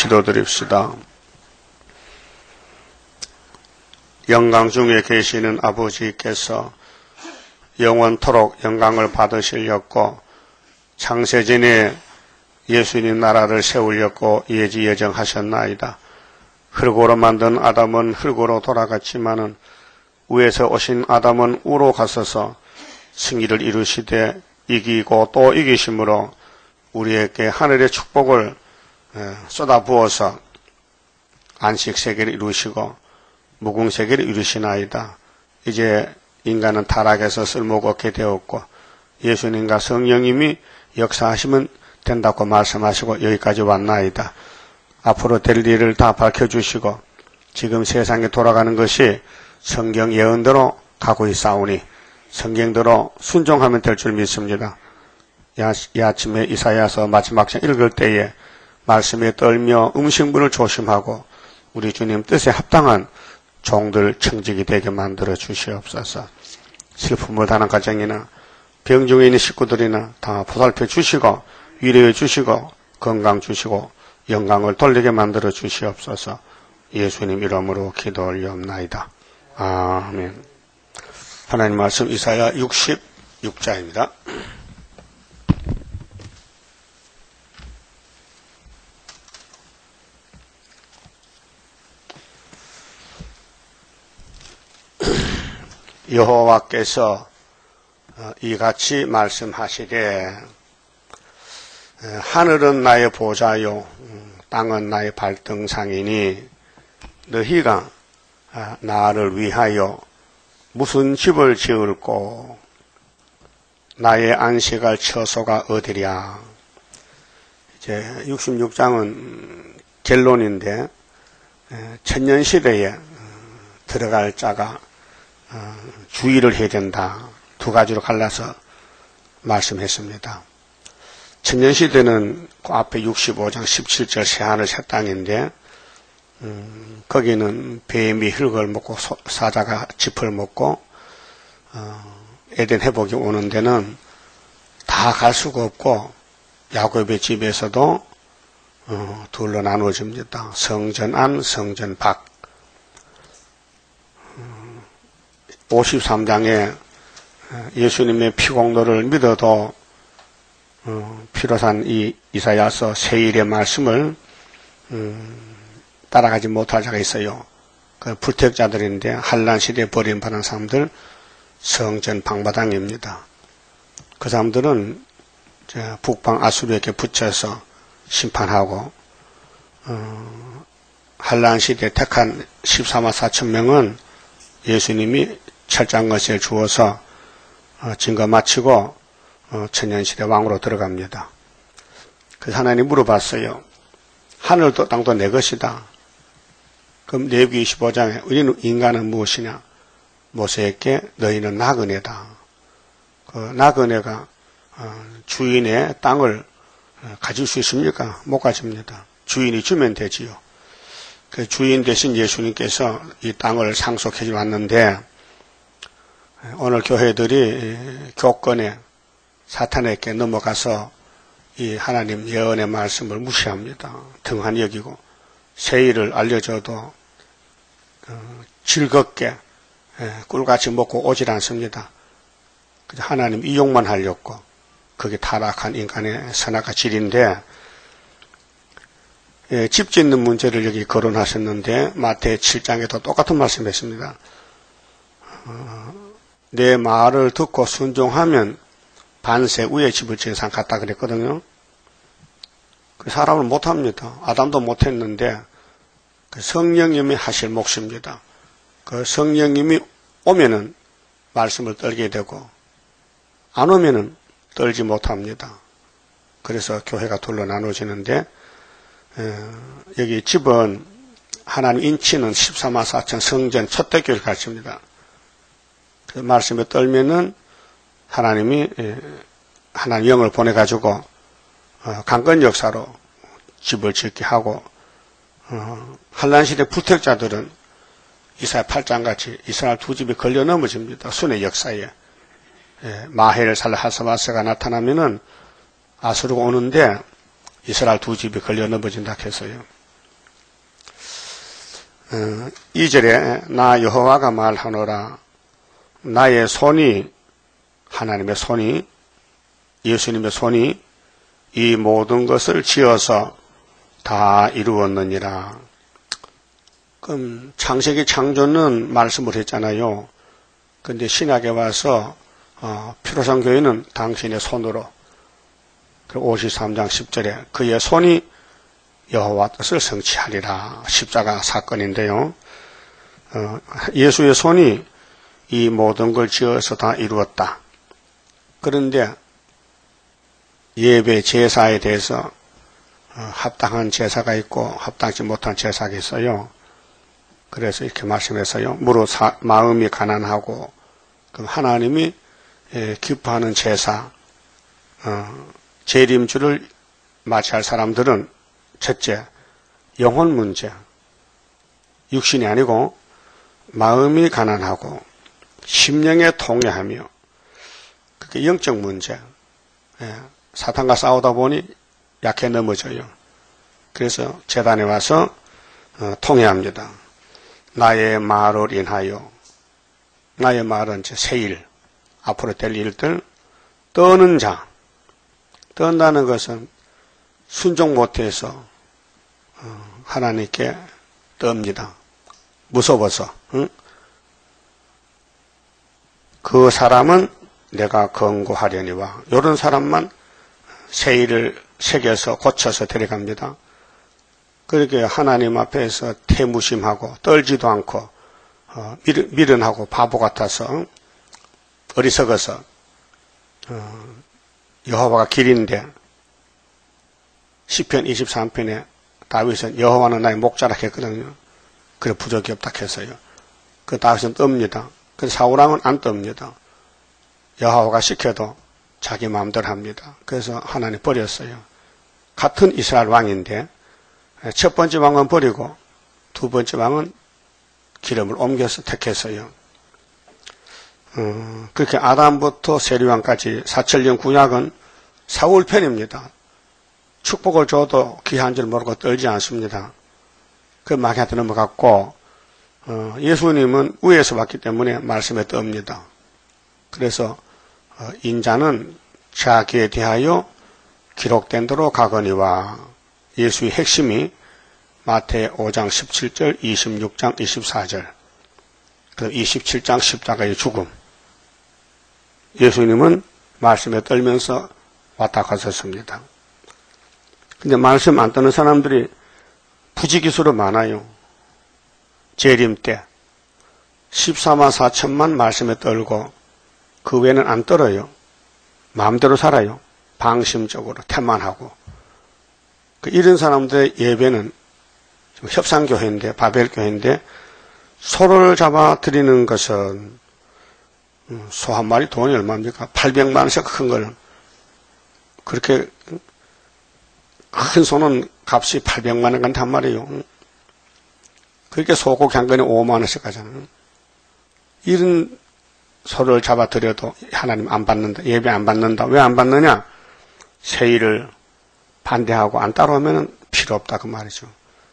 기도드립시다. 영광 중에 계시는 아버지께서 영원토록 영광을 받으시려고 창세전에 예수님 나라를 세우려고 예지예정하셨나이다. 흙으로 만든 아담은 흙으로 돌아갔지만은 위에서 오신 아담은 우로 가서서 승리를 이루시되 이기고 또 이기심으로 우리에게 하늘의 축복을 쏟아부어서 안식세계를 이루시고 무궁세계를 이루시나이다. 이제 인간은 타락해서 쓸모가 없게 되었고 예수님과 성령님이 역사하시면 된다고 말씀하시고 여기까지 왔나이다. 앞으로 될 일을 다 밝혀주시고 지금 세상에 돌아가는 것이 성경 예언대로 가고 있사오니 성경대로 순종하면 될 줄 믿습니다. 이 아침에 이사야서 마지막 장 읽을 때에 말씀에 떨며 음식물을 조심하고 우리 주님 뜻에 합당한 종들 청직이 되게 만들어 주시옵소서. 슬픔을 당한 가정이나 병 중에 있는 식구들이나 다 보살펴 주시고 위로해 주시고 건강 주시고 영광을 돌리게 만들어 주시옵소서. 예수님 이름으로 기도 올리옵나이다. 아멘. 하나님 말씀 이사야 66장입니다. 여호와께서 이같이 말씀하시되 하늘은 나의 보좌요 땅은 나의 발등상이니 너희가 나를 위하여 무슨 집을 지을꼬 나의 안식할 처소가 어디랴. 이제 66장은 결론인데 천년시대에 들어갈 자가 주의를 해야 된다. 두 가지로 갈라서 말씀했습니다. 천년시대는 그 앞에 65장 17절 새하늘 새 땅인데 거기는 뱀이 흙을 먹고 사자가 짚을 먹고 에덴 회복이 오는 데는 다 갈 수가 없고 야곱의 집에서도 둘로 나누어집니다. 성전 안, 성전 밖. 53장에 예수님의 피공로를 믿어도 피로 산 이 이사야서 세일의 말씀을 따라가지 못할 자가 있어요. 그 불택자들인데 한란 시대에 버림받은 사람들 성전 방마당입니다. 그 사람들은 북방 아수르에게 붙여서 심판하고 한란 시대에 택한 14만 4천 명은 예수님이 철장것을 주어서 증거 마치고 천년시대 왕으로 들어갑니다. 그래서 하나님 물어봤어요. 하늘도 땅도 내 것이다. 그럼 레위기 25장에 우리는 인간은 무엇이냐? 모세에게 너희는 나그네다. 그 나그네가 주인의 땅을 가질 수 있습니까? 못 가집니다. 주인이 주면 되지요. 그 주인 대신 예수님께서 이 땅을 상속해 왔는데 오늘 교회들이 교권에 사탄에게 넘어가서 이 하나님 예언의 말씀을 무시합니다. 등한히 여기고 세일을 알려줘도 즐겁게 꿀같이 먹고 오질 않습니다. 하나님 이용만 하려고 그게 타락한 인간의 선악과 질인데 집 짓는 문제를 여기 거론하셨는데 마태 7장에도 똑같은 말씀했습니다. 내 말을 듣고 순종하면 반세 위에 집을 지은 상 같다 그랬거든요. 그 사람은 못합니다. 아담도 못했는데 그 성령님이 하실 몫입니다. 그 성령님이 오면은 말씀을 떨게 되고 안 오면은 떨지 못합니다. 그래서 교회가 둘로 나눠지는데 여기 집은 하나님 인치는 14만 4천 성전 첫대교를 가르칩니다. 그 말씀에 떨면은 하나님이 하나님 영을 보내가지고 강건 역사로 집을 짓게 하고 한란시대 불택자들은 이사야 8장같이 이스라엘 두 집이 걸려 넘어집니다. 순의 역사에 마헬 살하스바스가 나타나면은 아수르가 오는데 이스라엘 두 집이 걸려 넘어진다 해서요. 2절에 나 여호와가 말하노라. 나의 손이, 하나님의 손이, 예수님의 손이 이 모든 것을 지어서 다 이루었느니라. 그럼 창세기 창조는 말씀을 했잖아요. 근데 신약에 와서 피로상 교회는 당신의 손으로, 그리고 53장 10절에 그의 손이 여호와 뜻을 성취하리라. 십자가 사건인데요. 예수의 손이 이 모든 걸 지어서 다 이루었다. 그런데 예배 제사에 대해서 합당한 제사가 있고 합당치 못한 제사가 있어요. 그래서 이렇게 말씀했어요. 무릇 마음이 가난하고 그럼 하나님이 기뻐하는 제사, 재림주를 맞이할 사람들은 첫째, 영혼 문제, 육신이 아니고 마음이 가난하고 심령에 통회하며, 그게 영적 문제. 사탄과 싸우다 보니 약해 넘어져요. 그래서 제단에 와서 통회합니다. 나의 말을 인하여, 나의 말은 이제 새일, 앞으로 될 일들, 떠는 자, 떤다는 것은 순종 못해서 하나님께 떱니다. 무서워서. 그 사람은 내가 권고하려니와, 이런 사람만 세일을 새겨서 고쳐서 데려갑니다. 그렇게 하나님 앞에서 태무심하고 떨지도 않고 미련하고 바보 같아서 어리석어서 여호와가 길인데, 시편 23편에 다윗은 여호와는 나의 목자라 했거든요. 그래 부족이 없다 했어요. 그 다윗은 떱니다. 그 사울왕은 안 떱니다. 여호와가 시켜도 자기 마음대로 합니다. 그래서 하나님 버렸어요. 같은 이스라엘 왕인데 첫 번째 왕은 버리고 두 번째 왕은 기름을 옮겨서 택했어요. 그렇게 아담부터 세리왕까지 사천년 구약은 사울 편입니다. 축복을 줘도 귀한 줄 모르고 떨지 않습니다. 그 마귀한테 넘어갔고, 예수님은 위에서 왔기 때문에 말씀에 떱니다. 그래서 인자는 자기에 대하여 기록된 대로 가거니와, 예수의 핵심이 마태 5장 17절, 26장 24절, 그 27장 십자가의 죽음. 예수님은 말씀에 떨면서 왔다 갔었습니다. 근데 말씀 안 떠는 사람들이 부지기수로 많아요. 재림 때 14만 4천만 말씀에 떨고 그 외에는 안 떨어요. 마음대로 살아요. 방심적으로 태만하고. 이런 사람들의 예배는 협상교회인데, 바벨교회인데, 소를 잡아 드리는 것은 소 한 마리 돈이 얼마입니까? 800만 원씩 큰 걸. 그렇게 큰 소는 값이 800만 원 간단 말이에요. 그렇게 소고기 한 건에 5만 원씩 하잖아요. 이런 소를 잡아 드려도 하나님 안 받는다. 예배 안 받는다. 왜 안 받느냐? 세일을 반대하고 안 따라오면 필요 없다 그 말이죠.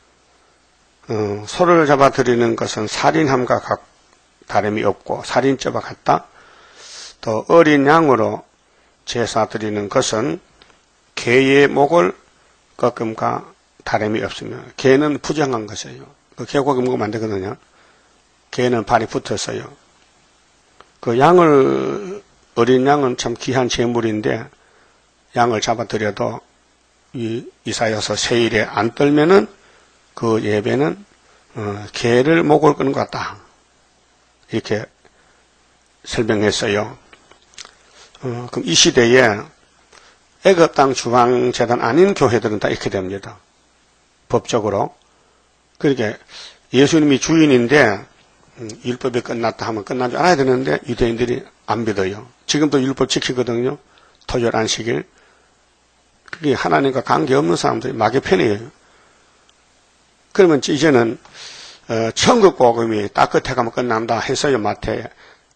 소를 잡아 드리는 것은 살인함과 다름이 없고 살인죄와 같다. 또 어린 양으로 제사 드리는 것은 개의 목을 꺾음과 다름이 없으며, 개는 부정한 것이에요. 그 개고기 먹으면 안 되거든요. 개는 발이 붙었어요. 그 어린 양은 참 귀한 재물인데, 양을 잡아드려도 이사여서 세일에 안 떨면은 그 예배는 개를 목을 끄는 것 같다. 이렇게 설명했어요. 그럼 이 시대에 애굽 땅 주방재단 아닌 교회들은 다 이렇게 됩니다. 법적으로. 그러니까 예수님이 주인인데 율법이 끝났다 하면 끝난 줄 알아야 되는데 유대인들이 안 믿어요. 지금도 율법 지키거든요. 토요일 안식일. 그게 하나님과 관계없는 사람들이 마귀 편이에요. 그러면 이제는 천국 복음이 딱 끝에 가면 끝난다 해서요. 마태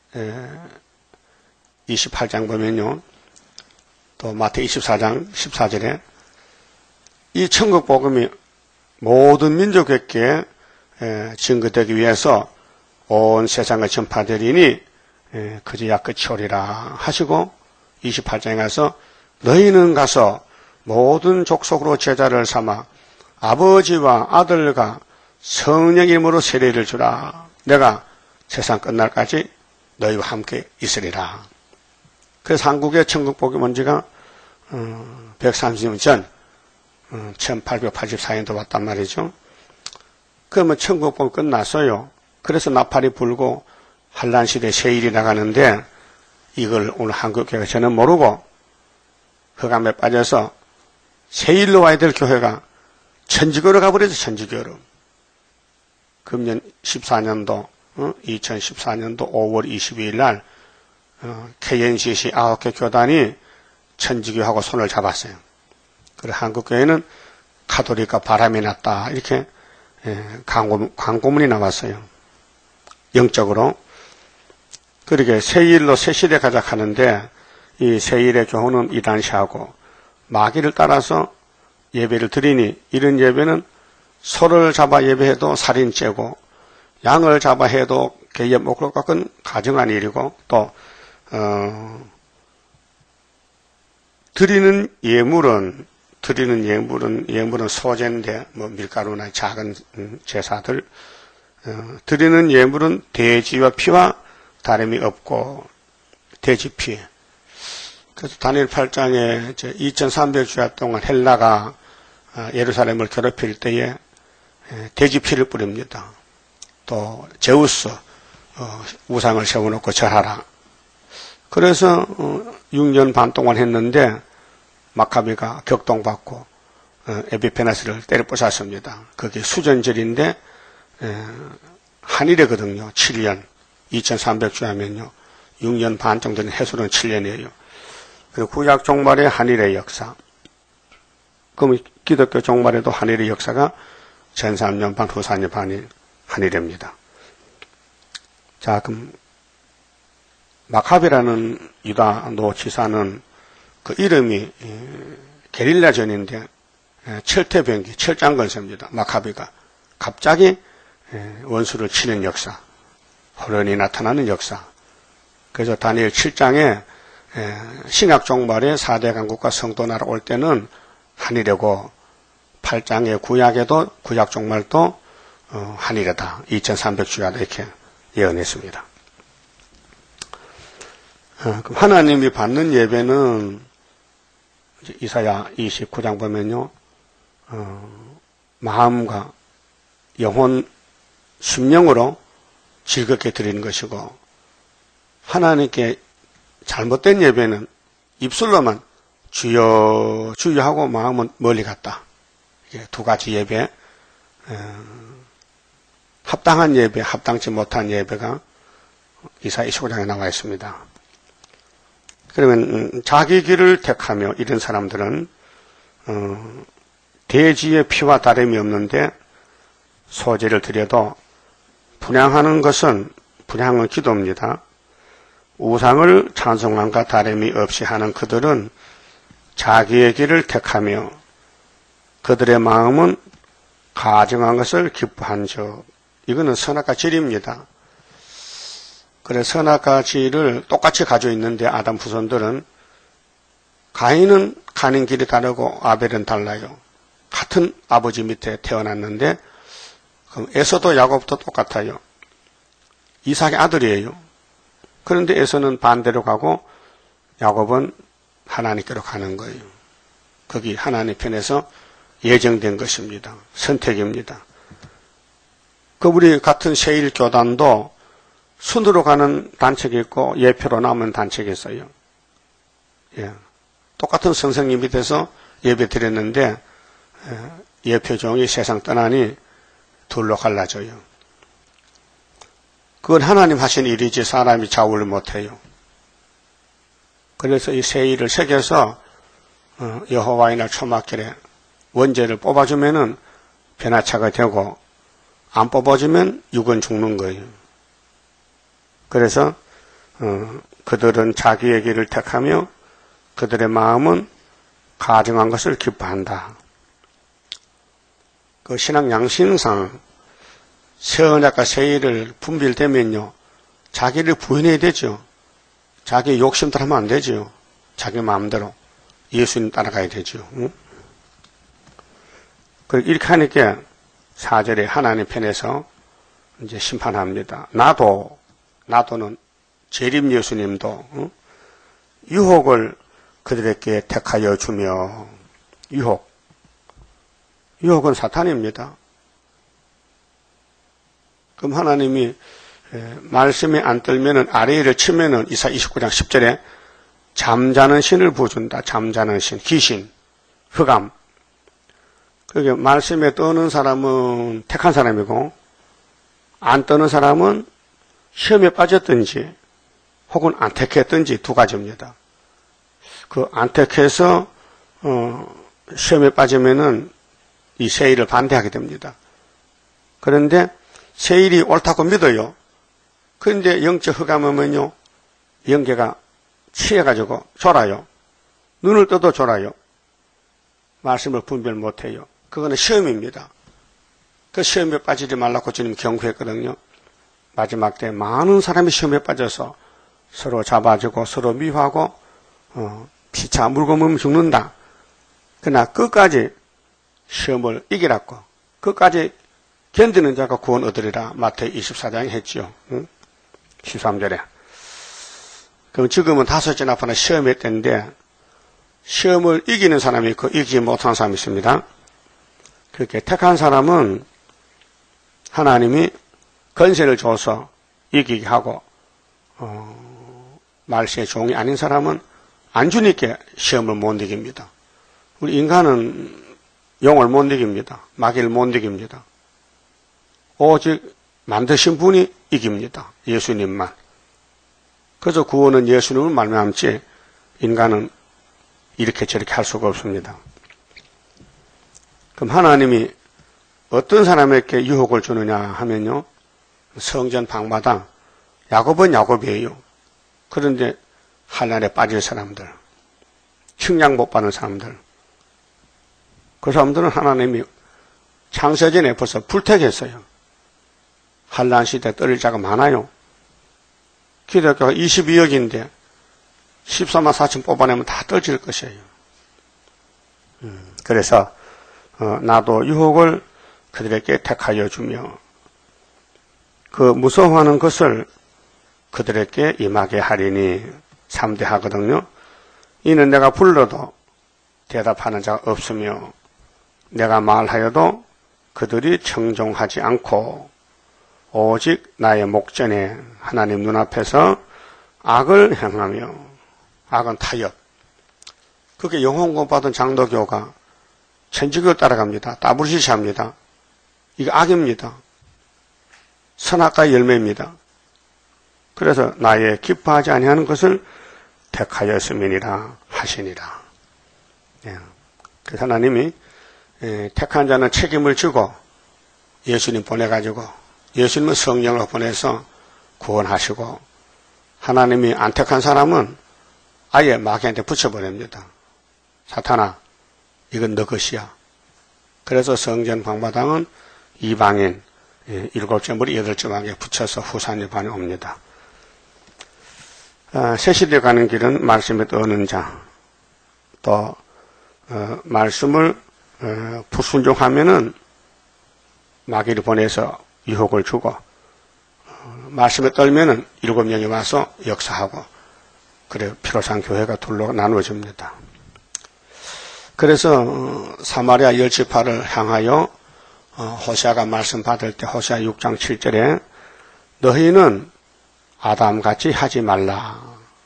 28장 보면요. 또 마태 24장 14절에 이 천국 복음이 모든 민족에게 증거되기 위해서 온 세상에 전파되리니 그제야 끝이 오리라 하시고 28장에 가서 너희는 가서 모든 족속으로 제자를 삼아 아버지와 아들과 성령의 이름으로 세례를 주라. 내가 세상 끝날까지 너희와 함께 있으리라. 그래서 한국의 천국복음 온 지가 130년 전 1884년도 왔단 말이죠. 그러면 천국복음 끝났어요. 그래서 나팔이 불고 한란시대 세일이 나가는데 이걸 오늘 한국교회가 저는 모르고 흑암에 빠져서 세일로 와야 될 교회가 천주교로 가버려서 천주교로. 금년 14년도 2014년도 5월 22일 날 KNCC 9개 교단이 천주교하고 손을 잡았어요. 그래서 한국교회는 가톨릭과 바람이 났다 이렇게 광고문이 나왔어요. 영적으로. 그렇게 세일로 새시대 가자 하는데 이 세일의 교훈은 이단시하고 마귀를 따라서 예배를 드리니 이런 예배는 소를 잡아 예배해도 살인죄고 양을 잡아 해도 개의 목을 깎은 가증한 일이고 또 드리는 예물은 소제인데 뭐 밀가루나 작은 제사들 드리는 예물은 돼지와 피와 다름이 없고 돼지 피. 그래서 다니엘 8장에 2300주야 동안 헬라가 예루살렘을 괴롭힐 때에 돼지 피를 뿌립니다. 또 제우스 우상을 세워놓고 절하라. 그래서 6년 반 동안 했는데 마카비가 격동받고 에피페나스를 때려 부쉈습니다. 그게 수전절인데 한일이거든요. 7년. 2300주 하면요. 6년 반 정도는 해수는 7년이에요. 그리고 구약 종말의 한일의 역사. 그럼 기독교 종말에도 한일의 역사가 전 3년 반, 후 4년 반이 한일입니다. 자, 그럼 마카비라는 유다 노치사는 그 이름이 게릴라전인데 철퇴병기, 철장건세입니다. 마카비가 갑자기 원수를 치는 역사, 호련히 나타나는 역사. 그래서 다니엘 7장에 신약 종말에 4대 강국과 성도나라 올 때는 한일이고 8장의 구약에도 구약 종말도 한일이다. 2300주야다 이렇게 예언했습니다. 그럼 하나님이 받는 예배는 이사야 29장 보면요. 마음과 영혼, 심령으로 즐겁게 드리는 것이고 하나님께 잘못된 예배는 입술로만 주여 주여 하고 마음은 멀리 갔다. 이게 두 가지 예배, 합당한 예배, 합당치 못한 예배가 이사야 29장에 나와 있습니다. 그러면 자기 길을 택하며 이런 사람들은 돼지의 피와 다름이 없는데 소제를 드려도 분향은 기도입니다. 우상을 찬송함과 다름이 없이 하는 그들은 자기의 길을 택하며 그들의 마음은 가증한 것을 기뻐한 적. 이거는 선악과 질입니다. 그래서 선악과 질을 똑같이 가지고 있는데 아담 후손들은 가인은 가는 길이 다르고 아벨은 달라요. 같은 아버지 밑에 태어났는데 그럼 에서도 야곱도 똑같아요. 이삭의 아들이에요. 그런데 에서는 반대로 가고 야곱은 하나님께로 가는 거예요. 거기 하나님 편에서 예정된 것입니다. 선택입니다. 그 우리 같은 세일 교단도 순으로 가는 단책이 있고 예표로 남은 단책이 있어요. 예. 똑같은 선생님 밑에서 예배 드렸는데 예표종이 세상 떠나니 둘로 갈라져요. 그건 하나님 하신 일이지 사람이 좌우를 못해요. 그래서 이 세일을 새겨서 여호와의 날 초막절에 원죄를 뽑아주면은 변화차가 되고 안 뽑아주면 육은 죽는 거예요. 그래서 그들은 자기의 길을 택하며 그들의 마음은 가증한 것을 기뻐한다. 그 신학 양신상 선악과 세일을 분별되면요, 자기를 부인해야 되죠. 자기 욕심대로 하면 안 되죠. 자기 마음대로 예수님 따라가야 되죠. 응? 이렇게 하니까 4절에 하나님 편에서 이제 심판합니다. 나도는 재림 예수님도 응? 유혹을 그들에게 택하여 주며, 유혹은 사탄입니다. 그럼 하나님이 말씀에 안 들면은 아래를 치면은 이사 29장 10절에 잠자는 신을 부어준다. 잠자는 신, 귀신, 흑암. 그게 말씀에 떠는 사람은 택한 사람이고, 안 떠는 사람은 시험에 빠졌든지 혹은 안 택했든지 두 가지입니다. 안 택해서 시험에 빠지면은 이 세일을 반대하게 됩니다. 그런데 세일이 옳다고 믿어요. 그런데 영적 흑암하면요, 영계가 취해가지고 졸아요. 눈을 떠도 졸아요. 말씀을 분별 못해요. 그거는 시험입니다. 그 시험에 빠지지 말라고 주님 경고했거든요. 마지막 때 많은 사람이 시험에 빠져서 서로 잡아주고 서로 미워하고 피차 물고 먹으면 죽는다. 그러나 끝까지 시험을 이기라고, 끝까지 견디는 자가 구원 얻으리라 마태복음 24장에 했죠. 13절에. 그럼 지금은 5째 앞에는 시험의 때인데, 시험을 이기는 사람이 있고 이기지 못한 사람이 있습니다. 그렇게 택한 사람은 하나님이 권세를 줘서 이기게 하고, 말세의 종이 아닌 사람은 안 주니까 시험을 못 이깁니다. 우리 인간은 영을 못 이깁니다. 마귀를 못 이깁니다. 오직 만드신 분이 이깁니다. 예수님만. 그래서 구원은 예수님을 말미암지 인간은 이렇게 저렇게 할 수가 없습니다. 그럼 하나님이 어떤 사람에게 유혹을 주느냐 하면요, 성전 방마당, 야곱은 야곱이에요. 그런데 한란에 빠질 사람들, 측량 못 받는 사람들, 그 사람들은 하나님이 창세전에 벌써 불택했어요. 한란 시대 떨릴 자가 많아요. 기독교가 22억인데 14만 4천 뽑아내면 다 떨어질 것이에요. 그래서 나도 유혹을 그들에게 택하여 주며 그 무서워하는 것을 그들에게 임하게 하리니 3대 하거든요. 이는 내가 불러도 대답하는 자가 없으며 내가 말하여도 그들이 청종하지 않고 오직 나의 목전에 하나님 눈앞에서 악을 행하며, 악은 타협. 그게 영혼구원 받은 장로교가 천주교를 따라갑니다. 따블시시합니다. 이거 악입니다. 선악과의 열매입니다. 그래서 나의 기뻐하지 아니하는 것을 택하였음이니라 하시니라. 그래서 하나님이 택한 자는 책임을 지고 예수님 보내가지고 예수님은 성령을 보내서 구원하시고, 하나님이 안 택한 사람은 아예 마귀한테 붙여버립니다. 사탄아, 이건 너 것이야. 그래서 성전 방마당은 이방인 7째 머리 8째 방에 붙여서 후산유반이 옵니다. 새시대 가는 길은 말씀에 떠는 자, 또 말씀을 불순종하면은 마귀를 보내서 유혹을 주고, 말씀에 떨면은 7명이 와서 역사하고, 그래 피로상 교회가 둘로 나누어집니다. 그래서 사마리아 10지파를 향하여 호세아가 말씀 받을 때 호세아 6장 7절에 너희는 아담같이 하지 말라.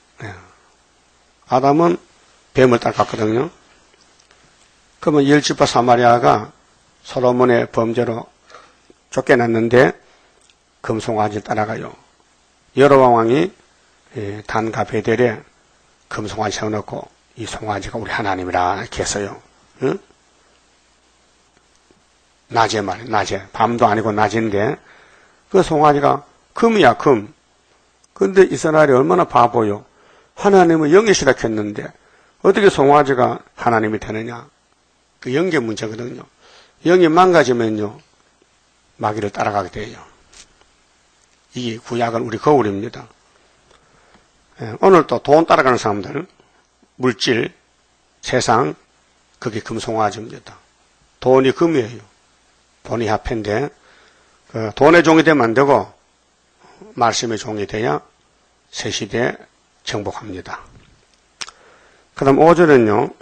아담은 뱀을 닦았거든요. 그러면 10지파 사마리아가 솔로몬의 범죄로 쫓겨났는데 금송아지 따라가요. 여로보암 왕이 단과 베델에 금송아지 세워놓고 이 송아지가 우리 하나님이라 이렇게 했어요. 응? 낮에 말이에요. 낮에. 밤도 아니고 낮인데 그 송아지가 금이야, 금. 근데 이스라엘이 얼마나 바보요. 하나님은 영이시라 했는데 어떻게 송아지가 하나님이 되느냐. 그 영계 문제거든요. 영이 망가지면요, 마귀를 따라가게 돼요. 이게 구약은 우리 거울입니다. 오늘 또 돈 따라가는 사람들, 물질, 세상, 그게 금송아지입니다. 돈이 금이에요. 돈이 화폐인데 돈의 종이 되면 안 되고 말씀의 종이 돼야 새 시대에 정복합니다. 그 다음 5절은요.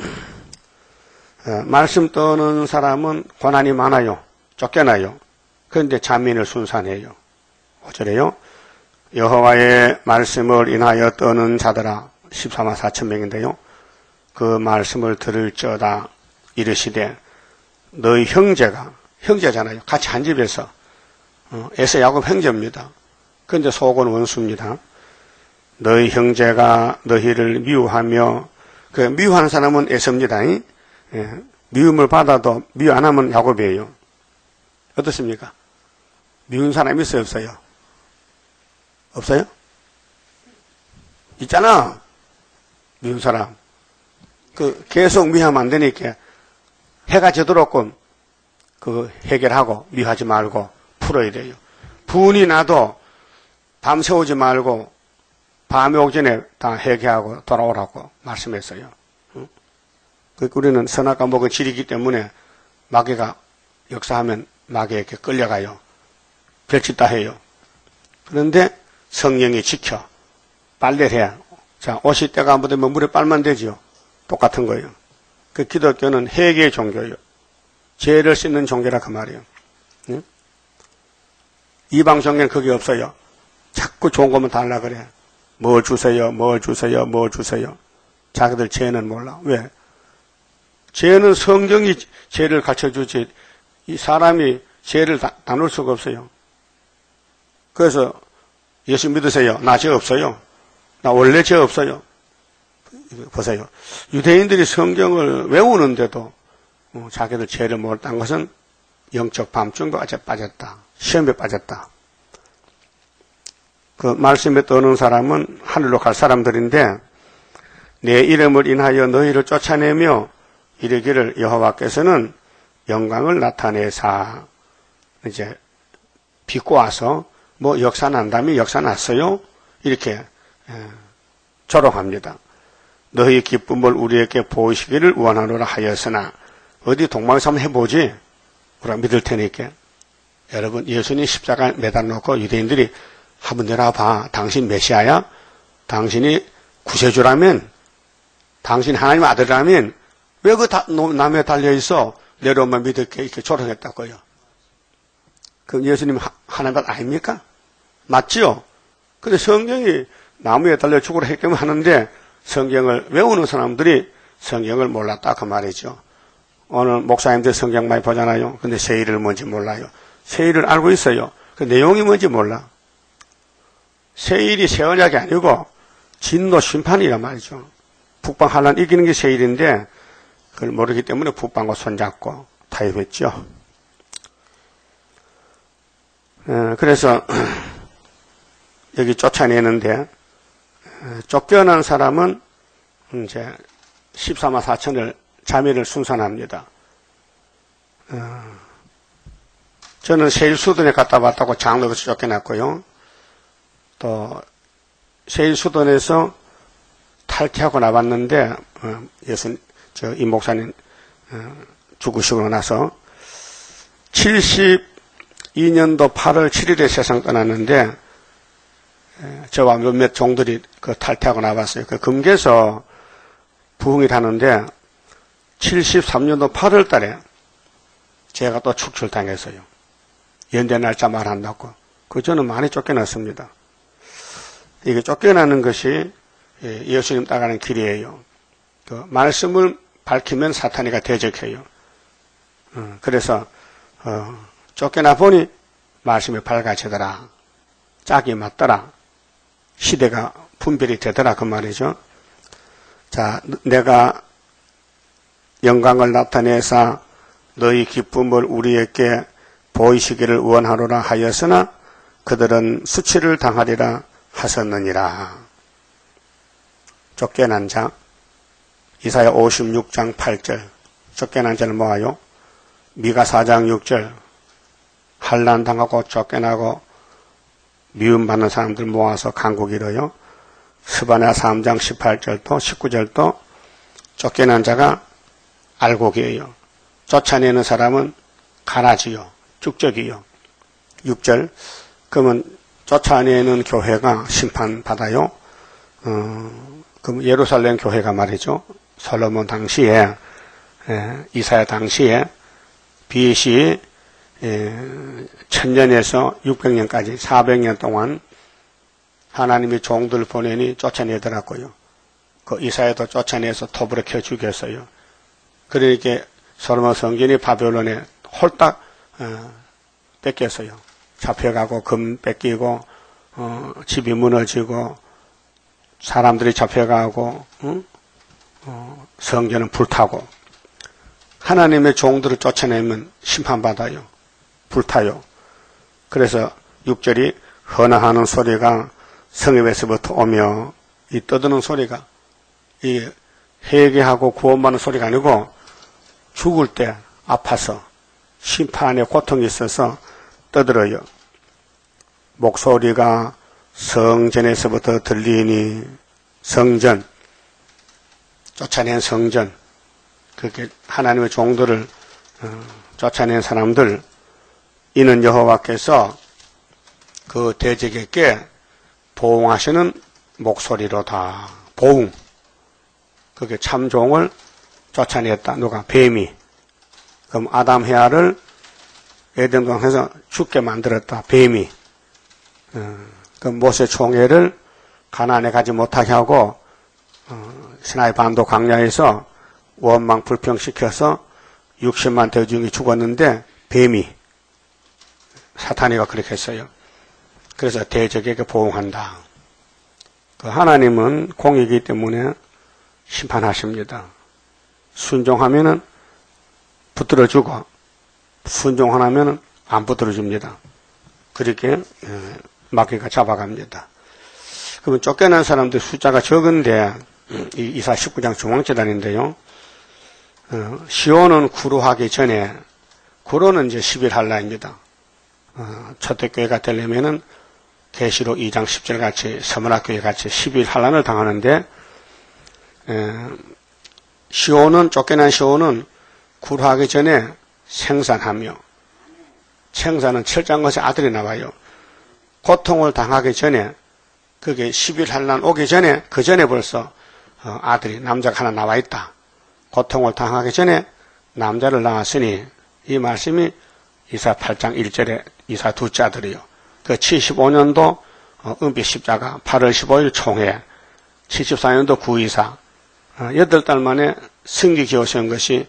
말씀 떠는 사람은 고난이 많아요. 쫓겨나요. 그런데 자민을 순산해요. 5절에요. 여호와의 말씀을 인하여 떠는 자들아 14만 4천 명인데요. 그 말씀을 들을지어다 이르시되 너희 형제잖아요. 같이 한 집에서 에서 야곱 형제입니다. 그런데 속은 원수입니다. 너희 형제가 너희를 미워하며 그 미워하는 사람은 에서입니다. 미움을 받아도 미워 안 하면 야곱이에요. 어떻습니까? 미운 사람 있어요, 없어요? 없어요? 있잖아. 미운 사람. 계속 미워하면 안 되니까 해가 지도록끔 해결하고 미워하지 말고 풀어야 돼요. 분이 나도 밤 새우지 말고 밤에 오기 전에 다 해결하고 돌아오라고 말씀했어요. 우리는 선악과 목은 질이기 때문에 마귀가 역사하면 마귀에게 끌려가요. 별짓 다 해요. 그런데 성령이 지켜 빨래를 해야. 자, 옷이 때가 안 묻으면 물에 빨면 되죠. 똑같은 거예요. 기독교는 회개의 종교예요. 죄를 씻는 종교라 그 말이에요. 이방 종교는 그게 없어요. 자꾸 좋은 것만 달라 그래. 뭘 주세요, 뭘 주세요, 뭘 주세요. 자기들 죄는 몰라. 왜? 죄는 성경이 죄를 가르쳐주지 이 사람이 죄를 나눌 수가 없어요. 그래서 예수 믿으세요. 나 죄 없어요. 나 원래 죄 없어요. 보세요. 유대인들이 성경을 외우는데도 자기들 죄를 몰랐다는 것은 영적 밤중에 빠졌다. 시험에 빠졌다. 그 말씀에 떠오는 사람은 하늘로 갈 사람들인데 내 이름을 인하여 너희를 쫓아내며 이르기를 여호와께서는 영광을 나타내사 이제 비꼬 와서 뭐 역사 난다면 역사 났어요. 이렇게 조롱합니다. 너희 기쁨을 우리에게 보이시기를 원하노라 하였으나 어디 동방에서 한번 해보지. 우리가 믿을 테니까. 여러분 예수님 십자가에 매달놓고 유대인들이 한번 내려봐. 당신 메시아야? 당신이 구세주라면? 당신 하나님 아들이라면 왜 남에 달려있어? 내려오면 믿을게 이렇게 조롱했다고요. 그럼 예수님 하나님 아들 아닙니까? 맞지요? 근데 성경이 나무에 달려 죽으라 했기 때문에 하는데 성경을 외우는 사람들이 성경을 몰랐다 그 말이죠. 오늘 목사님들 성경 많이 보잖아요. 근데 세일을 뭔지 몰라요. 세일을 알고 있어요. 그 내용이 뭔지 몰라. 세일이 세언약이 아니고 진노 심판이란 말이죠. 북방 환란 이기는 게 세일인데 그걸 모르기 때문에 북방과 손잡고 타협했죠. 그래서 여기 쫓아내는데 쫓겨난 사람은 이제 14만 4천을 자매를 순산합니다. 저는 세일수돈에 갔다 왔다고 장로에서 쫓겨났고요. 또 세일수돈에서 탈퇴하고 나왔는데 이 목사님 죽으시고 나서 72년도 8월 7일에 세상 떠났는데 저와 몇몇 종들이 탈퇴하고 나왔어요. 금계에서 부흥이 타는데 73년도 8월 달에 제가 또 축출당했어요. 연대 날짜 말한다고. 저는 많이 쫓겨났습니다. 이게 쫓겨나는 것이 예수님 따라가는 길이에요. 말씀을 밝히면 사탄이가 대적해요. 그래서 쫓겨나 보니 말씀이 밝아지더라. 짝이 맞더라. 시대가 분별이 되더라 그 말이죠. 자, 내가 영광을 나타내사 너희 기쁨을 우리에게 보이시기를 원하노라 하였으나 그들은 수치를 당하리라 하셨느니라. 쫓겨난 자 이사야 56장 8절 쫓겨난 자는 뭐하요? 미가 4장 6절 환난당하고 쫓겨나고 미움받는 사람들 모아서 강국 이뤄요. 스바냐 3장 18절도 19절도 쫓겨난 자가 알곡이에요. 쫓아내는 사람은 가라지요. 쭉적이요. 6절 그러면 쫓아내는 교회가 심판받아요. 그럼 예루살렘 교회가 말이죠. 솔로몬 당시에 이사야 당시에 BC 1000년에서 600년까지 400년 동안 하나님이 종들 보내니 쫓아내더라고요. 그 이사야도 쫓아내서 톱으로 켜 죽였어요. 그러니까 솔로몬 성전이 바벨론에 홀딱 뺏겼어요. 잡혀가고 금 뺏기고 집이 무너지고 사람들이 잡혀가고 성전은 불타고 하나님의 종들을 쫓아내면 심판받아요. 불타요. 그래서 6절이 헌화하는 소리가 성읍에서부터 오며 이 떠드는 소리가 이 회개하고 구원받는 소리가 아니고 죽을 때 아파서 심판의 고통이 있어서 떠들어요. 목소리가 성전에서부터 들리니 성전 쫓아낸 성전 그렇게 하나님의 종들을 쫓아낸 사람들 이는 여호와께서 그 대적에게 보응하시는 목소리로다. 보응 그게 참종을 쫓아냈다. 누가? 뱀이. 그럼 아담 헤아를 에덴 동산에서 죽게 만들었다. 뱀이. 그럼 모세 총회를 가나안에 가지 못하게 하고 시나이 반도 광야에서 원망 불평시켜서 60만 대중이 죽었는데 뱀이 사탄이가 그렇게 했어요. 그래서 대적에게 보응한다. 그 하나님은 공이기 때문에 심판하십니다. 순종하면은 붙들어주고 순종하면은 안 붙들어줍니다. 그렇게 마귀가 잡아갑니다. 그러면 쫓겨난 사람들 숫자가 적은데 이사 19장 중앙재단인데요. 시온은 구루하기 전에 구루는 이제 11할라입니다. 초대교회가 되려면은 계시록 2장 10절 같이 서문학교회 같이 11할란을 당하는데 시온은 쫓겨난 시온은 구루하기 전에 생산하며 생산은 철장 것에 아들이 나와요. 고통을 당하기 전에 그게 11할란 오기 전에 그 전에 벌써 아들이 남자가 하나 나와 있다. 고통을 당하기 전에 남자를 낳았으니 이 말씀이 이사 8장 1절에 이사 둘째 아들이요. 그 75년도 은빛 십자가 8월 15일 총회 74년도 구이사 8달 만에 승기 기오신 것이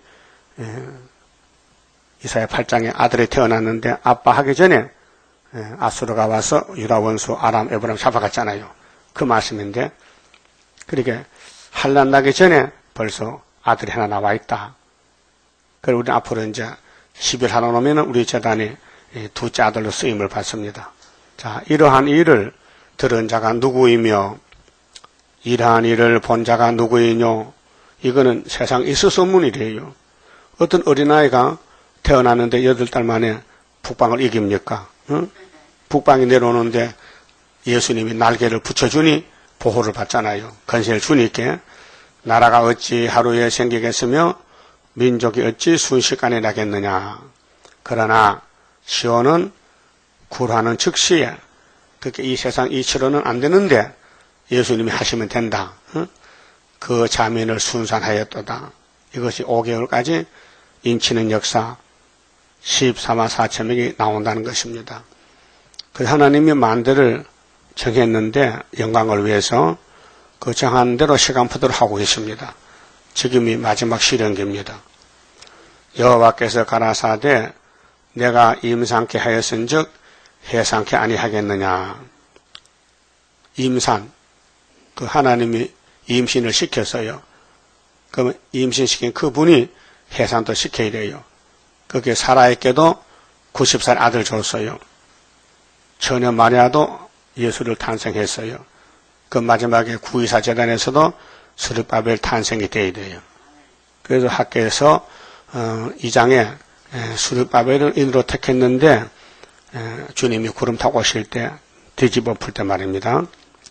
이사야 8장에 아들이 태어났는데 아빠 하기 전에 아수르가 와서 유다 원수 아람 에브람 잡아갔잖아요. 그 말씀인데 그렇게 환난 나기 전에 벌써 아들이 하나 나와 있다. 그리고 우리 앞으로 이제 11할란 오면 우리 재단이 둘째 아들로 쓰임을 받습니다. 자, 이러한 일을 들은 자가 누구이며 이러한 일을 본 자가 누구이뇨? 이거는 세상 있을 수 없는 일이에요. 어떤 어린아이가 태어났는데 8달 만에 북방을 이깁니까? 응? 북방이 내려오는데 예수님이 날개를 붙여주니 보호를 받잖아요. 건세를 주니까 나라가 어찌 하루에 생기겠으며 민족이 어찌 순식간에 나겠느냐. 그러나 시온은 굴하는 즉시에 그렇게 이 세상 이치로는 안 되는데 예수님이 하시면 된다. 응? 그 자민을 순산하였도다. 이것이 5개월까지 인치는 역사 14만 4천 명이 나온다는 것입니다. 그 하나님이 만대를 정했는데 영광을 위해서 그 정한 대로 시간표대로 하고 계십니다. 지금이 마지막 시련기입니다. 여호와께서 가라사대 내가 임산케 하였은즉 해산케 아니하겠느냐. 임산 그 하나님이 임신을 시켰어요. 그럼 임신시킨 그분이 해산도 시켜야 돼요. 그게 사라에게도 90살 아들 줬어요. 처녀 마리아도 예수를 탄생했어요. 그 마지막에 구이사 재단에서도 스룹바벨 탄생이 돼야 돼요. 그래서 학교에서 2장에 스룹바벨을 인으로 택했는데 주님이 구름 타고 오실 때 뒤집어 풀 때 말입니다.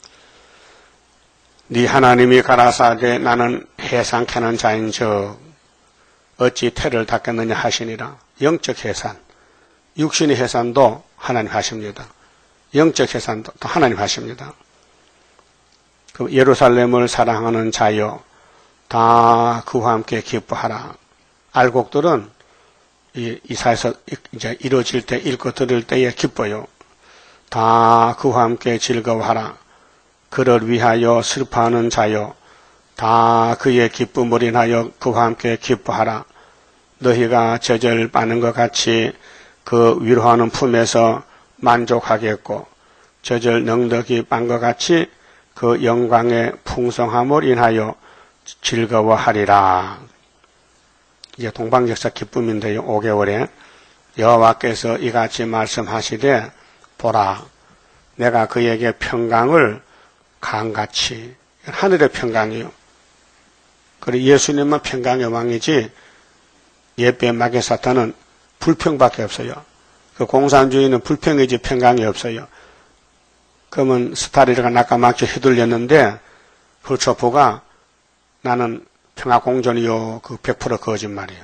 네 하나님이 가라사대 나는 해산 캐는 자인즉 어찌 태를 닦겠느냐 하시니라. 영적 해산, 육신의 해산도 하나님 하십니다. 영적 해산도 또 하나님 하십니다. 그 예루살렘을 사랑하는 자여 다 그와 함께 기뻐하라. 알곡들은 이사에서 이제 이루어질 때 읽고 들을 때에 기뻐요. 다 그와 함께 즐거워하라. 그를 위하여 슬퍼하는 자여 다 그의 기쁨을 인하여 그와 함께 기뻐하라. 너희가 젖을 빠는 것 같이 그 위로하는 품에서 만족하겠고 젖을 넉넉히 빤 것 같이 그 영광의 풍성함을 인하여 즐거워하리라. 이제 동방역사 기쁨인데요. 5개월에 여호와께서 이같이 말씀하시되 보라 내가 그에게 평강을 강같이 하늘의 평강이요. 그리고 예수님만 평강의 왕이지 옛배 마귀 사탄은 불평밖에 없어요. 그 공산주의는 불평이지 평강이 없어요. 그러면 스타리가 낙가막혀 휘둘렸는데 훌초프가 나는 평화공존이요. 그 100% 거짓말이에요.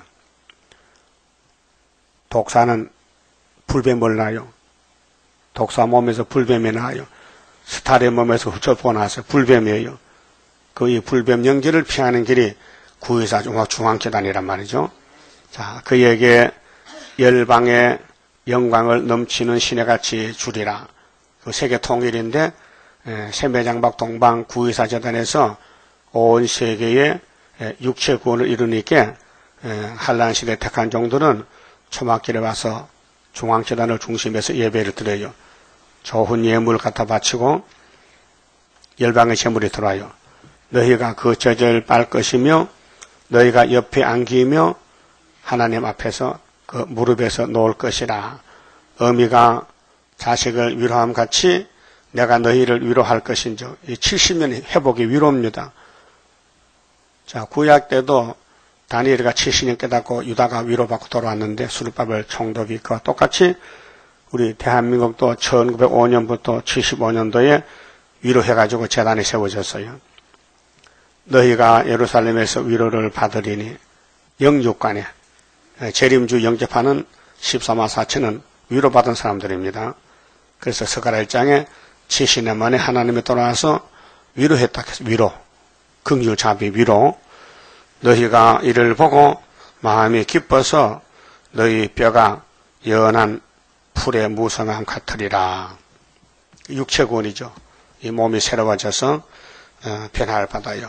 독사는 불뱀을 낳아요. 독사 몸에서 불뱀이 나와요. 스타리 몸에서 훌초프가 나왔어요. 불뱀이에요. 그 이 불뱀 연기를 피하는 길이 구의사 중앙재단이란 말이죠. 자, 그에게 열방의 영광을 넘치는 시내같이 주리라. 그 세계 통일인데 세매장박 동방 구의사 재단에서 온 세계의 육체 구원을 이루니까 한란시대 택한 종들은 초막길에 와서 중앙재단을 중심해서 예배를 드려요. 좋은 예물 갖다 바치고 열방의 재물이 들어와요. 너희가 그 젖을 빨 것이며 너희가 옆에 안기며 하나님 앞에서 그 무릎에서 놓을 것이라. 어미가 자식을 위로함 같이 내가 너희를 위로할 것인즉 이 70년 회복의 위로입니다. 자, 구약 때도 다니엘이가 70년 깨닫고 유다가 위로받고 돌아왔는데 수르바벨 총독이 그와 똑같이 우리 대한민국도 1905년부터 75년도에 위로해가지고 재단이 세워졌어요. 너희가 예루살렘에서 위로를 받으리니 영육간에 재림주 영접하는 14만 4천은 위로받은 사람들입니다. 그래서 스가랴 1장에 70년 만에 하나님이 돌아와서 위로했다. 위로, 긍휼 자비 위로. 너희가 이를 보고 마음이 기뻐서 너희 뼈가 연한 풀의 무성함 같으리라. 육체구원이죠. 이 몸이 새로워져서 변화를 받아요.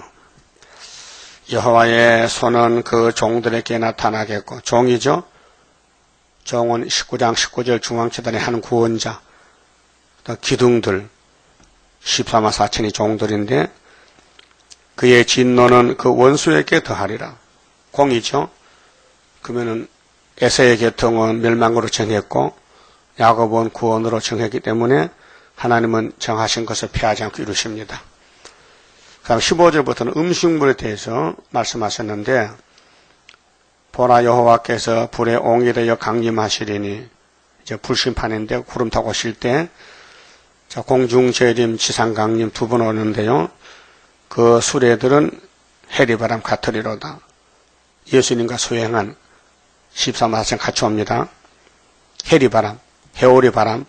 여호와의 손은 그 종들에게 나타나겠고, 종이죠. 종은 19장 19절 중앙재단에 한 구원자, 기둥들 14만 4천이 종들인데 그의 진노는 그 원수에게 더하리라. 공이죠. 그러면은 에서의 계통은 멸망으로 정했고 야곱은 구원으로 정했기 때문에 하나님은 정하신 것을 피하지 않고 이루십니다. 그다음 15절부터는 음식물에 대해서 말씀하셨는데 보라 여호와께서 불에 옹이 되어 강림하시리니 이제 불심판인데 구름 타고 오실 때 자, 공중 재림 지상 강림 두 번 오는데요. 그 수레들은 해리바람 같으리로다. 예수님과 수행한 14만 4천 같이 옵니다. 해리바람, 해오리바람.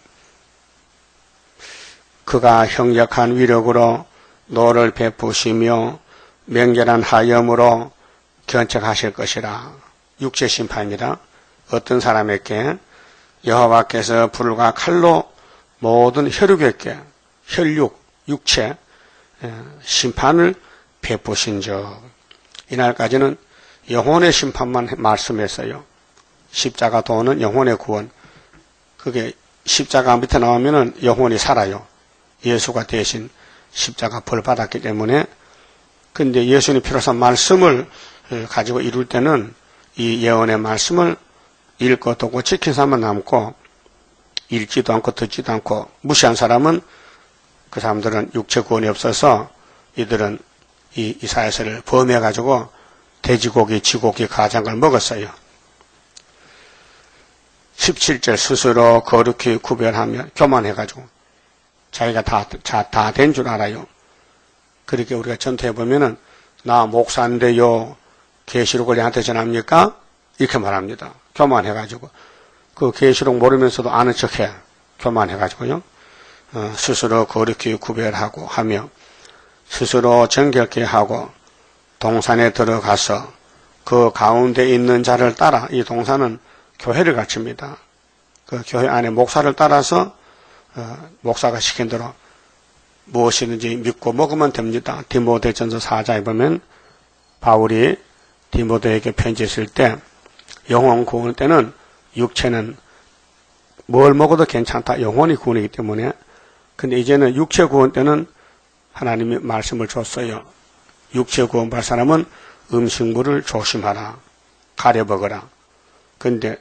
그가 형력한 위력으로 노를 베푸시며 맹렬한 하염으로 견책하실 것이라. 육체 심판입니다. 어떤 사람에게 여호와께서 불과 칼로 모든 혈육에게 혈육, 육체 심판을 베푸신즉 이날까지는 영혼의 심판만 말씀했어요. 십자가 도는 영혼의 구원. 그게 십자가 밑에 나오면은 영혼이 살아요. 예수가 대신 십자가 벌 받았기 때문에. 근데 예수님 피로서 말씀을 가지고 이룰 때는 이 예언의 말씀을 읽고 듣고 지킨 사람만 남고 읽지도 않고 듣지도 않고 무시한 사람은 그 사람들은 육체 구원이 없어서 이들은 이 이사야서를 범해가지고 돼지고기, 쥐고기, 가장을 먹었어요. 17절 스스로 거룩히 구별하며 교만해가지고 자기가 다 된 줄 알아요. 그렇게 우리가 전투해 보면은 나 목사인데요. 계시록을 얘한테 전합니까? 이렇게 말합니다. 교만해가지고 그 계시록 모르면서도 아는 척해. 교만해가지고요. 스스로 거룩히 구별하고 하며 스스로 정결케 하고 동산에 들어가서 그 가운데 있는 자를 따라 이 동산은 교회를 가르칩니다. 그 교회 안에 목사를 따라서 목사가 시킨 대로 무엇이든지 믿고 먹으면 됩니다. 디모데전서 4장에 보면 바울이 디모데에게 편지했을 때 영혼 구원 때는 육체는 뭘 먹어도 괜찮다. 영혼이 구원이기 때문에. 근데 이제는 육체 구원 때는 하나님이 말씀을 줬어요. 육체 구원 받을 사람은 음식물을 조심하라. 가려 먹어라. 근데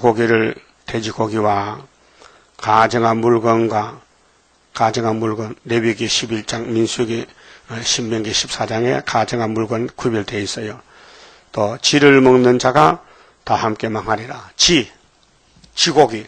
돼지고기와 가정한 물건과 가정한 물건, 레위기 11장, 민수기, 신명기 14장에 가정한 물건 구별되어 있어요. 또 쥐를 먹는 자가 다 함께 망하리라. 쥐고기.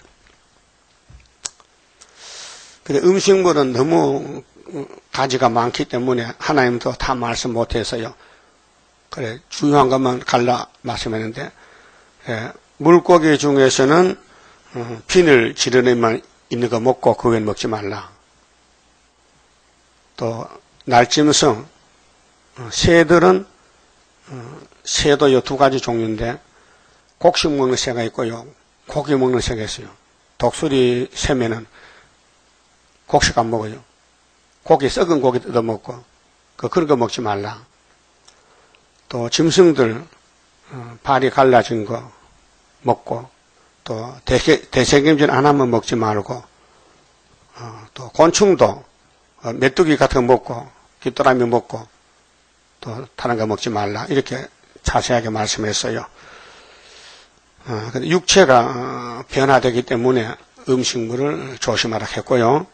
근데 음식물은 너무 가지가 많기 때문에 하나님도 다 말씀 못해서요. 그래, 중요한 것만 갈라 말씀했는데, 물고기 중에서는 비늘 지르내만 있는 거 먹고 그 외엔 먹지 말라. 또 날짐승, 새들은 새도 요 두 가지 종류인데 곡식 먹는 새가 있고요. 고기 먹는 새가 있어요. 독수리 새매는 곡식 안 먹어요. 고기, 썩은 고기 뜯어먹고 그런 거 먹지 말라. 또 짐승들 발이 갈라진 거 먹고 또 대책임질 안 하면 먹지 말고 또 곤충도 메뚜기 같은 거 먹고 귀뚜라미 먹고 또 다른 거 먹지 말라. 이렇게 자세하게 말씀했어요. 근데 육체가 변화되기 때문에 음식물을 조심하라 했고요.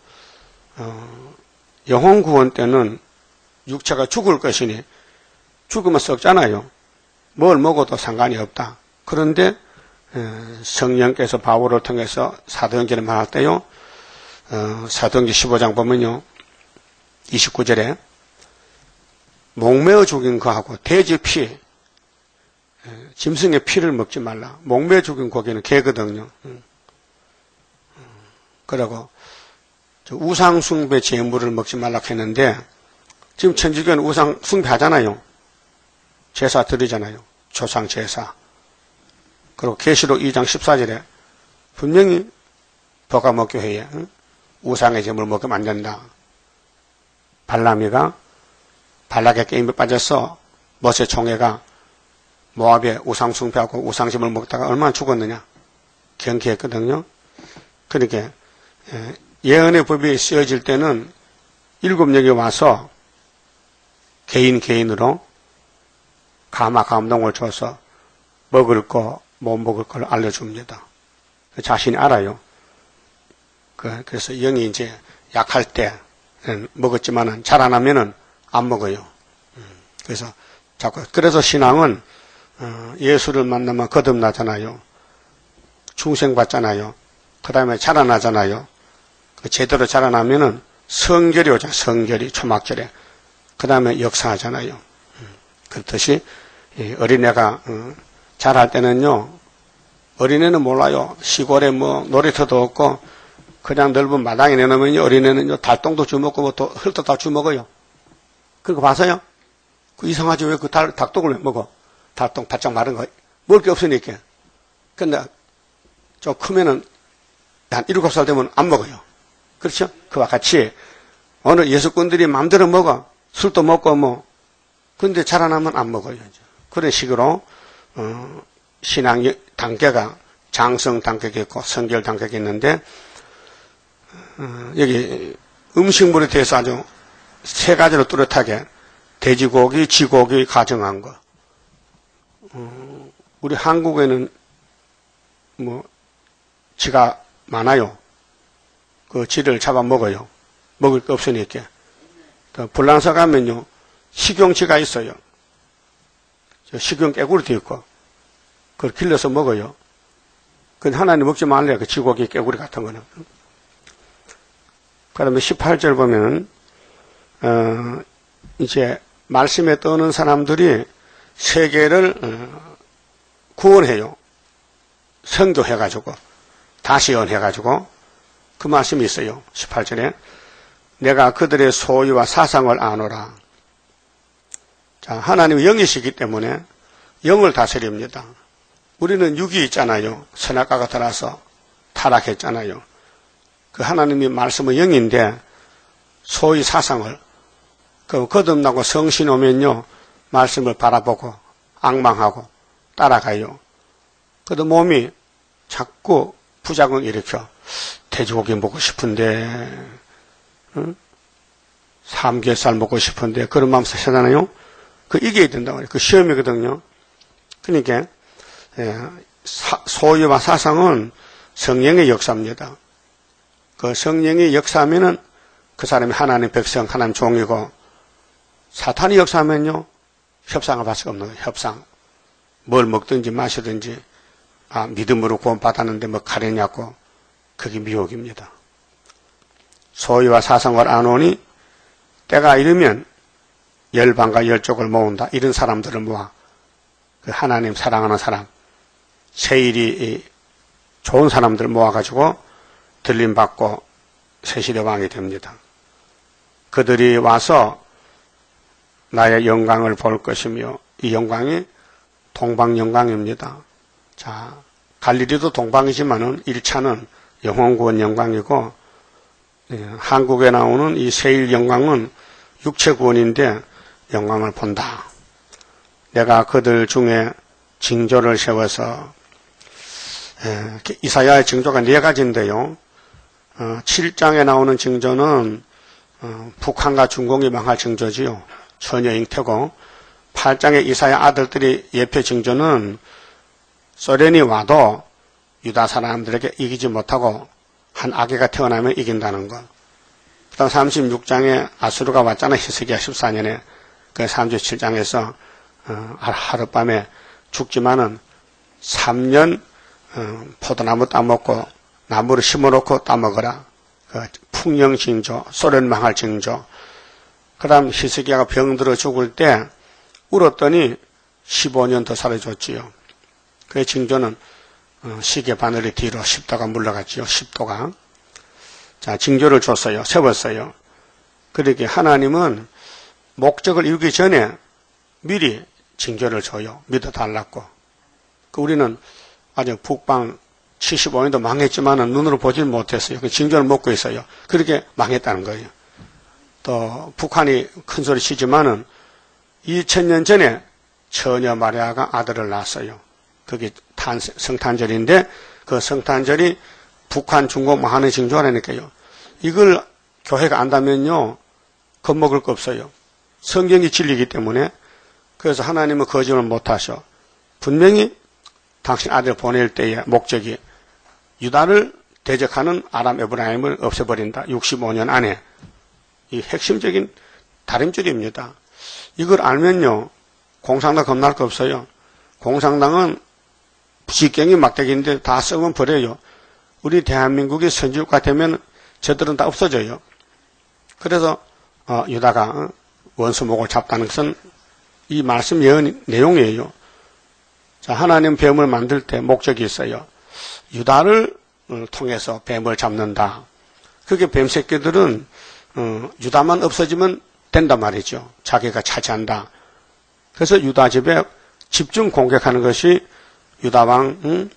영혼 구원 때는 육체가 죽을 것이니 죽으면 썩잖아요. 뭘 먹어도 상관이 없다. 그런데 성령께서 바울을 통해서 사도행전을 말할 때요. 사도행전 15장 보면요. 29절에 목매어 죽인 거하고 돼지 피, 짐승의 피를 먹지 말라. 목매어 죽인 고기는 개거든요. 그리고 우상 숭배 제물을 먹지 말라 했는데 지금 천주교는 우상 숭배하잖아요. 제사 드리잖아요. 조상 제사. 그리고 계시록 2장 14절에 분명히 버가목교회에 우상의 제물 먹으면 안 된다. 발람이가 발락의 게임에 빠져서 모세 총회가 모압에 우상 숭배하고 우상 제물 먹다가 얼마나 죽었느냐 경계했거든요. 그러니까 예언의 법이 쓰여질 때는 7명이 와서 개인으로 감동을 줘서 먹을 거, 못 먹을 걸 알려줍니다. 자신이 알아요. 그래서 영이 이제 약할 때 먹었지만은 자라나면은 안 먹어요. 그래서 신앙은 예수를 만나면 거듭나잖아요. 충생받잖아요. 그 다음에 자라나잖아요. 제대로 자라나면은 성결이 오죠. 성결이 초막절에. 그 다음에 역사하잖아요. 그렇듯이 어린애가 자랄 때는요. 어린애는 몰라요. 시골에 뭐 놀이터도 없고 그냥 넓은 마당에 내놓으면요. 어린애는요. 달동도 주먹고 뭐 흙도 다 주먹어요. 그거 봐서요. 이상하지 왜 그 닭똥을 왜 먹어? 닭똥 바짝 마른 거. 먹을 게 없으니까. 근데 좀 크면은 한 7살 되면 안 먹어요. 그렇죠? 그와 같이 어느 예수꾼들이 마음대로 먹어. 술도 먹고 뭐. 근데 자라나면 안 먹어요. 그런 식으로 신앙 단계가 장성 단계가 있고 성결 단계가 있는데 여기 음식물에 대해서 아주 세 가지로 뚜렷하게 돼지고기, 쥐고기 가정한 거. 우리 한국에는 뭐 쥐가 많아요. 그 쥐를 잡아 먹어요. 먹을 거 없으니까. 불란서 가면요. 식용쥐가 있어요. 식용 깨구리도 있고 그걸 길러서 먹어요. 근데 하나님 먹지 말래요. 그 쥐고기, 깨구리 같은 거는. 그 다음에 18절 보면, 이제, 말씀에 떠는 사람들이 세계를 구원해요. 선교해가지고, 다시 연해가지고, 그 말씀이 있어요. 18절에. 내가 그들의 소유와 사상을 아노라. 자, 하나님은 영이시기 때문에 영을 다스립니다. 우리는 육이 있잖아요. 선악과가 들어서 타락했잖아요. 그 하나님이 말씀은 영인데 소위 사상을 거듭나고 성신 오면요 말씀을 바라보고 앙망하고 따라가요. 그래도 몸이 자꾸 부작용 일으켜. 돼지고기 먹고 싶은데, 응? 삼겹살 먹고 싶은데 그런 마음 사잖아요. 그 이겨야 된다고 그래요. 그 시험이거든요. 그러니까 소유와 사상은 성령의 역사입니다. 그 성령의 역사하면은 그 사람이 하나님 백성, 하나님 종이고, 사탄이 역사하면요 협상을 받을 수가 없는 거예요. 협상. 뭘 먹든지 마시든지, 믿음으로 구원받았는데 뭐 가려냐고. 그게 미혹입니다. 소유와 사상을 아노니 때가 이르면 열방과 열족을 모은다. 이런 사람들을 모아. 그 하나님 사랑하는 사람, 세일이 좋은 사람들 모아가지고 들림받고 새시대 왕이 됩니다. 그들이 와서 나의 영광을 볼 것이며 이 영광이 동방영광입니다. 자, 갈릴리도 동방이지만은 1차는 영혼구원 영광이고, 한국에 나오는 이 세일 영광은 육체구원인데 영광을 본다. 내가 그들 중에 징조를 세워서, 이사야의 징조가 4가지인데요. 7장에 나오는 징조는 북한과 중공이 망할 징조지요. 처녀 잉태고, 8장의 이사야 아들들이 예표 징조는 소련이 와도 유다 사람들에게 이기지 못하고 한 아기가 태어나면 이긴다는 것. 그 다음 36장에 아수르가 왔잖아요. 히스기야 14년에. 그 37장에서 하룻밤에 죽지만은 3년 포도나무 따먹고 나무를 심어놓고 따먹어라. 그 풍령 징조, 소련 망할 징조. 그 다음 히스기야가 병들어 죽을 때 울었더니 15년 더 살아줬지요. 그 징조는 시계 바늘이 뒤로 10도가 물러갔지요. 10도가. 자, 징조를 줬어요. 세웠어요. 그렇게 하나님은 목적을 이루기 전에 미리 징조를 줘요. 믿어달라고. 우리는 아주 북방 75년도 망했지만은 눈으로 보질 못했어요. 그 징조를 먹고 있어요. 그렇게 망했다는 거예요. 또 북한이 큰 소리 치지만은 2000년 전에 처녀 마리아가 아들을 낳았어요. 그게 성탄절인데 그 성탄절이 북한 중국 망하는 징조라니까요. 이걸 교회가 안다면요 겁먹을 거 없어요. 성경이 진리이기 때문에. 그래서 하나님은 거짓말 못하셔. 분명히 당신 아들 보낼 때의 목적이 유다를 대적하는 아람 에브라임을 없애버린다. 65년 안에. 이 핵심적인 다림줄입니다. 이걸 알면요 공산당 겁날 거 없어요. 공산당은 직경이 막대기인데 다 썩으면 버려요. 우리 대한민국이 선진국가 되면 저들은 다 없어져요. 그래서 유다가 원수목을 잡다는 것은 이 말씀 예언 내용이에요. 자, 하나님 뱀을 만들 때 목적이 있어요. 유다를 통해서 뱀을 잡는다. 그게 뱀 새끼들은 유다만 없어지면 된단 말이죠. 자기가 차지한다. 그래서 유다 집에 집중 공격하는 것이 유다왕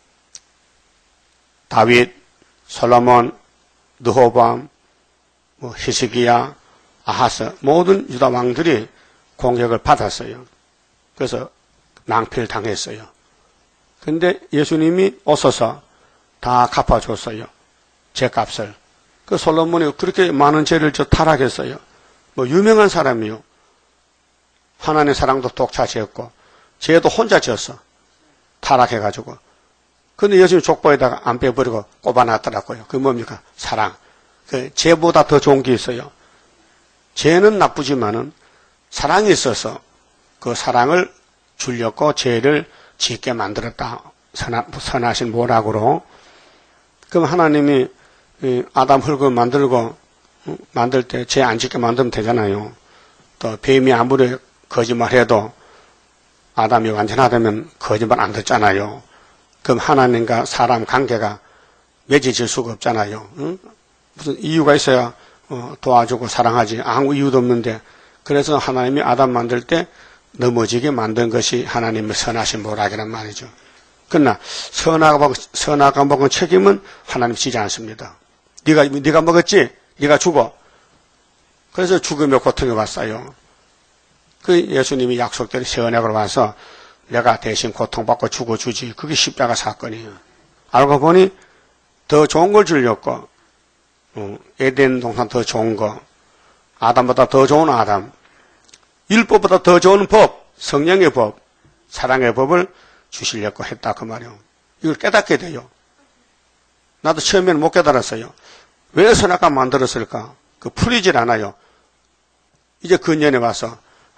다윗, 솔로몬, 르호보암, 히스기야, 아하스 모든 유다 왕들이 공격을 받았어요. 그래서 낭패를 당했어요. 그런데 예수님이 오셔서 다 갚아줬어요. 죄값을. 그 솔로몬이 그렇게 많은 죄를 타락했어요. 유명한 사람이요. 하나님의 사랑도 독차지했고 죄도 혼자 지었어. 타락해가지고. 근데 예수님 족보에다가 안 빼버리고 꼽아놨더라고요. 그게 뭡니까? 사랑. 그 죄보다 더 좋은 게 있어요. 죄는 나쁘지만은 사랑이 있어서 그 사랑을 주려고 죄를 짓게 만들었다. 선하신 모락으로. 그럼 하나님이 아담 흙을 만들 때 죄 안 짓게 만들면 되잖아요. 또 뱀이 아무리 거짓말해도 아담이 완전하다면 거짓말 안 듣잖아요. 그럼 하나님과 사람 관계가 맺어질 수가 없잖아요. 응? 무슨 이유가 있어야 도와주고 사랑하지. 아무 이유도 없는데. 그래서 하나님이 아담 만들 때 넘어지게 만든 것이 하나님의 선하신 모락이란 말이죠. 그러나 선악과 먹은 책임은 하나님 지지 않습니다. 네가 먹었지? 네가 죽어. 그래서 죽음의 고통이 왔어요. 그 예수님이 약속대로 선악으로 와서 내가 대신 고통받고 죽어주지. 그게 십자가 사건이에요. 알고 보니 더 좋은 걸 주려고 에덴 동산 더 좋은 거, 아담보다 더 좋은 아담, 율법보다 더 좋은 법, 성령의 법, 사랑의 법을 주시려고 했다 그 말이에요. 이걸 깨닫게 돼요. 나도 처음에는 못 깨달았어요. 왜 선악과 만들었을까? 풀리질 않아요. 이제 근년에 와서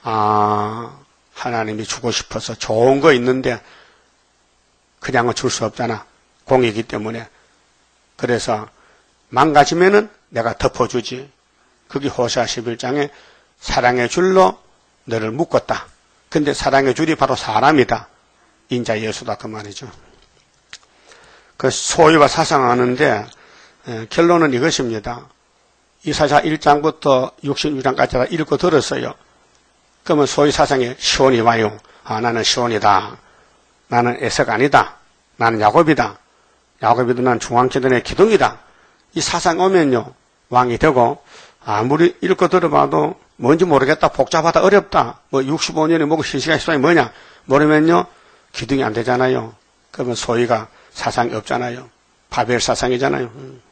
하나님이 주고 싶어서 좋은 거 있는데 그냥은 줄 수 없잖아. 공이기 때문에. 그래서 망가지면은 내가 덮어주지. 그게 호세아 11장에 사랑의 줄로 너를 묶었다. 근데 사랑의 줄이 바로 사람이다. 인자 예수다 그 말이죠. 그 소위와 사상하는데 결론은 이것입니다. 이사야 1장부터 66장까지 읽고 들었어요. 그러면 소위 사상에 시온이 와요. 나는 시온이다. 나는 에석 아니다. 나는 야곱이다. 야곱이도 난 중앙지단의 기둥이다. 이 사상 오면요. 왕이 되고 아무리 읽고 들어봐도 뭔지 모르겠다. 복잡하다. 어렵다. 65년이 뭐고 실시간 시간이 뭐냐. 모르면요. 기둥이 안 되잖아요. 그러면 소위가 사상이 없잖아요. 바벨 사상이잖아요.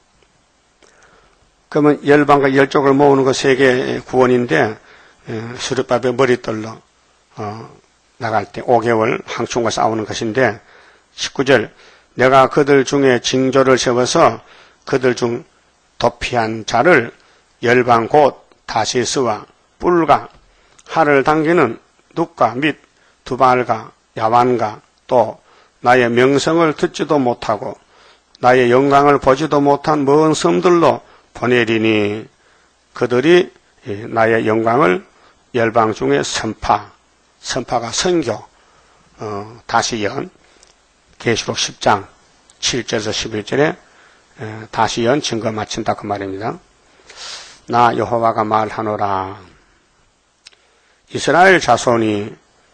그러면 열방과 열족을 모으는 거 세계 구원인데 수르바벨 머리떨러 나갈 때 5개월 황충과 싸우는 것인데 19절 내가 그들 중에 징조를 세워서 그들 중 도피한 자를 열방 곧 다시스와 뿔과 활을 당기는 눕과 및 두발과 야완과 또 나의 명성을 듣지도 못하고 나의 영광을 보지도 못한 먼 섬들로 보내리니 그들이 나의 영광을 열방 중에 선파가 선교, 다시 연, 계시록 10장 7절에서 11절에 다시 연 증거 마친다 그 말입니다. 나 여호와가 말하노라. 이스라엘 자손이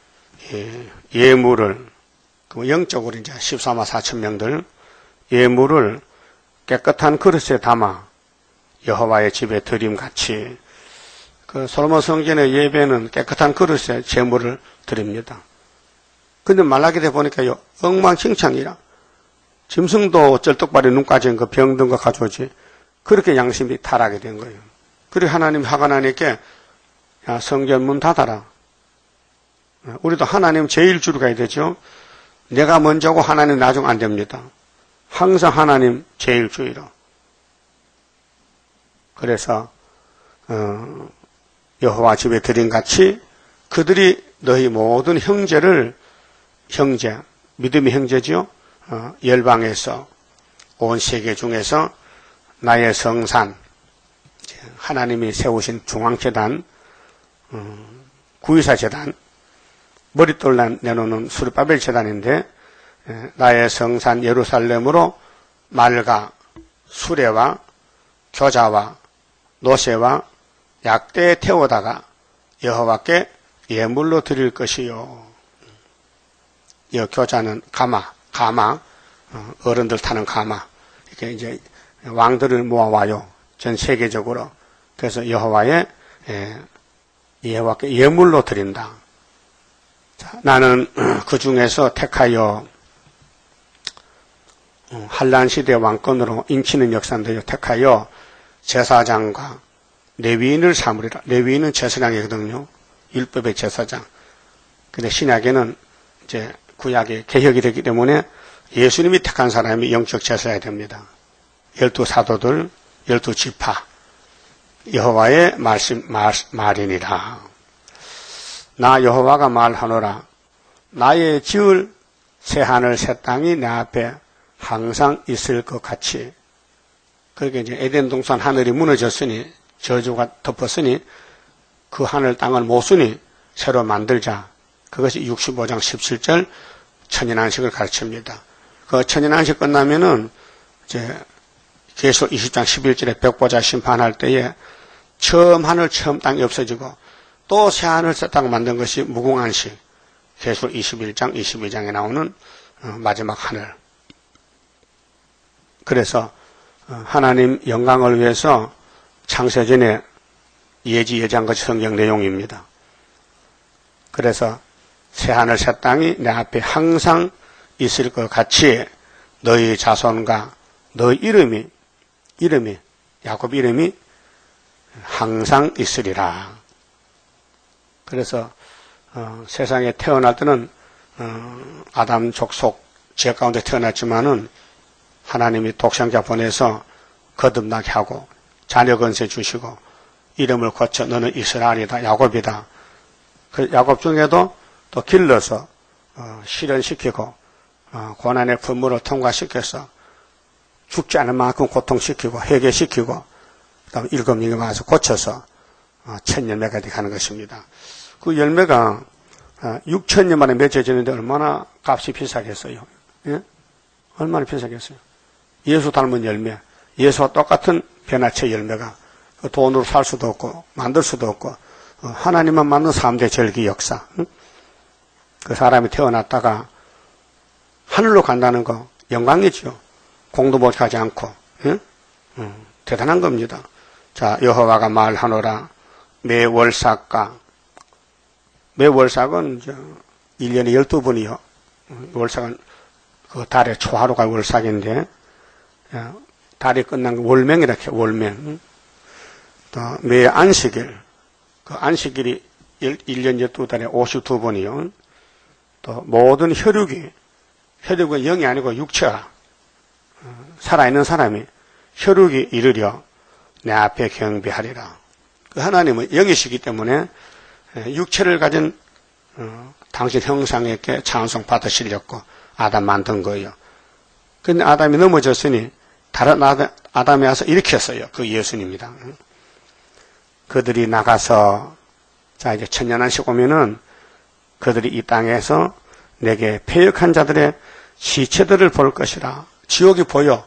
예물을 영적으로 이제 14만 4천 명들 예물을 깨끗한 그릇에 담아 여호와의 집에 드림같이 그 솔로몬 성전의 예배는 깨끗한 그릇에 제물을 드립니다. 근데 말라기에 보니까요 엉망진창이라 짐승도 쩔뚝발이 눈까지 그 병든 거 가져오지 그렇게 양심이 타락이 된 거예요. 그리고 하나님 화가 나니까 야 성전 문 닫아라. 우리도 하나님 제일주로 가야 되죠. 내가 먼저고 하나님 나중 안 됩니다. 항상 하나님 제일주의로. 그래서 여호와 집에 드림같이 그들이 너희 모든 형제 믿음의 형제지요. 열방에서 온 세계 중에서 나의 성산 하나님이 세우신 중앙재단 구이사 재단 머릿돌 내놓는 수르바벨 재단인데 나의 성산 예루살렘으로 말과 수레와 교자와 노새와 약대에 태우다가 여호와께 예물로 드릴 것이요. 이 교자는 가마 어른들 타는 가마 이렇게 이제 왕들을 모아와요. 전 세계적으로. 그래서 여호와께 예물로 드린다. 자, 나는 그 중에서 택하여 한란 시대 왕권으로 인치는 역사인데요. 택하여 제사장과 레위인을 삼으리라. 레위인은 제사장이거든요. 율법의 제사장. 근데 신약에는 이제 구약의 개혁이 되기 때문에 예수님이 택한 사람이 영적 제사해야 됩니다. 12사도들, 12지파, 여호와의 말이니라. 나 여호와가 말하노라. 나의 지을 새하늘 새 땅이 내 앞에 항상 있을 것 같이. 그렇게 이제 에덴 동산 하늘이 무너졌으니, 저주가 덮었으니, 그 하늘 땅을 못 쓰니 새로 만들자. 그것이 65장 17절 천인안식을 가르칩니다. 그 천인안식 끝나면은 이제 계시록 20장 11절에 벽보자 심판할 때에 처음 하늘 처음 땅이 없어지고 또 새 하늘 새 땅을 만든 것이 무궁안식. 계시록 21장 22장에 나오는 마지막 하늘. 그래서 하나님 영광을 위해서 창세전에 예지예지한 것이 성경 내용입니다. 그래서 새하늘 새 땅이 내 앞에 항상 있을 것 같이 너희 자손과 너희 이름이 야곱 이름이 항상 있으리라. 그래서 세상에 태어날 때는 아담 족속 죄 가운데 태어났지만은 하나님이 독생자 보내서 거듭나게 하고 자녀 건세 주시고 이름을 고쳐 너는 이스라엘이다, 야곱이다. 그 야곱 중에도 또 길러서 실현시키고 고난의 분무를 통과시켜서 죽지 않을 만큼 고통시키고 회개시키고 그다음에 일곱 명이 와서 고쳐서 천 열매가 되게 하는 것입니다. 그 열매가 6,000년 만에 맺어지는데 얼마나 값이 비싸겠어요? 예? 얼마나 비싸겠어요? 예수 닮은 열매, 예수와 똑같은 변화체 열매가 돈으로 살 수도 없고 만들 수도 없고 하나님만 만든 3대 절기 역사. 그 사람이 태어났다가 하늘로 간다는 거 영광이죠. 공도 못 하지 않고. 대단한 겁니다. 자, 여호와가 말하노라. 매월삭과 매월삭은 1년에 12번이요. 월삭은 그 달의 초하루가 월삭인데 달이 끝난 거 월명이라 해요. 월명. 또 매 안식일. 그 안식일이 1년 12달에 52번이요. 또 모든 혈육은 영이 아니고 육체가 살아있는 사람이 혈육이 이르려 내 앞에 경배하리라. 그 하나님은 영이시기 때문에 육체를 가진 당신 형상에게 찬송 받으시려고 아담 만든 거예요. 근데 아담이 넘어졌으니 다른 아담이 와서 일으켰어요. 그 예수님입니다. 그들이 나가서 자 이제 천년안식 오면은 그들이 이 땅에서 내게 패역한 자들의 시체들을 볼 것이라. 지옥이 보여요.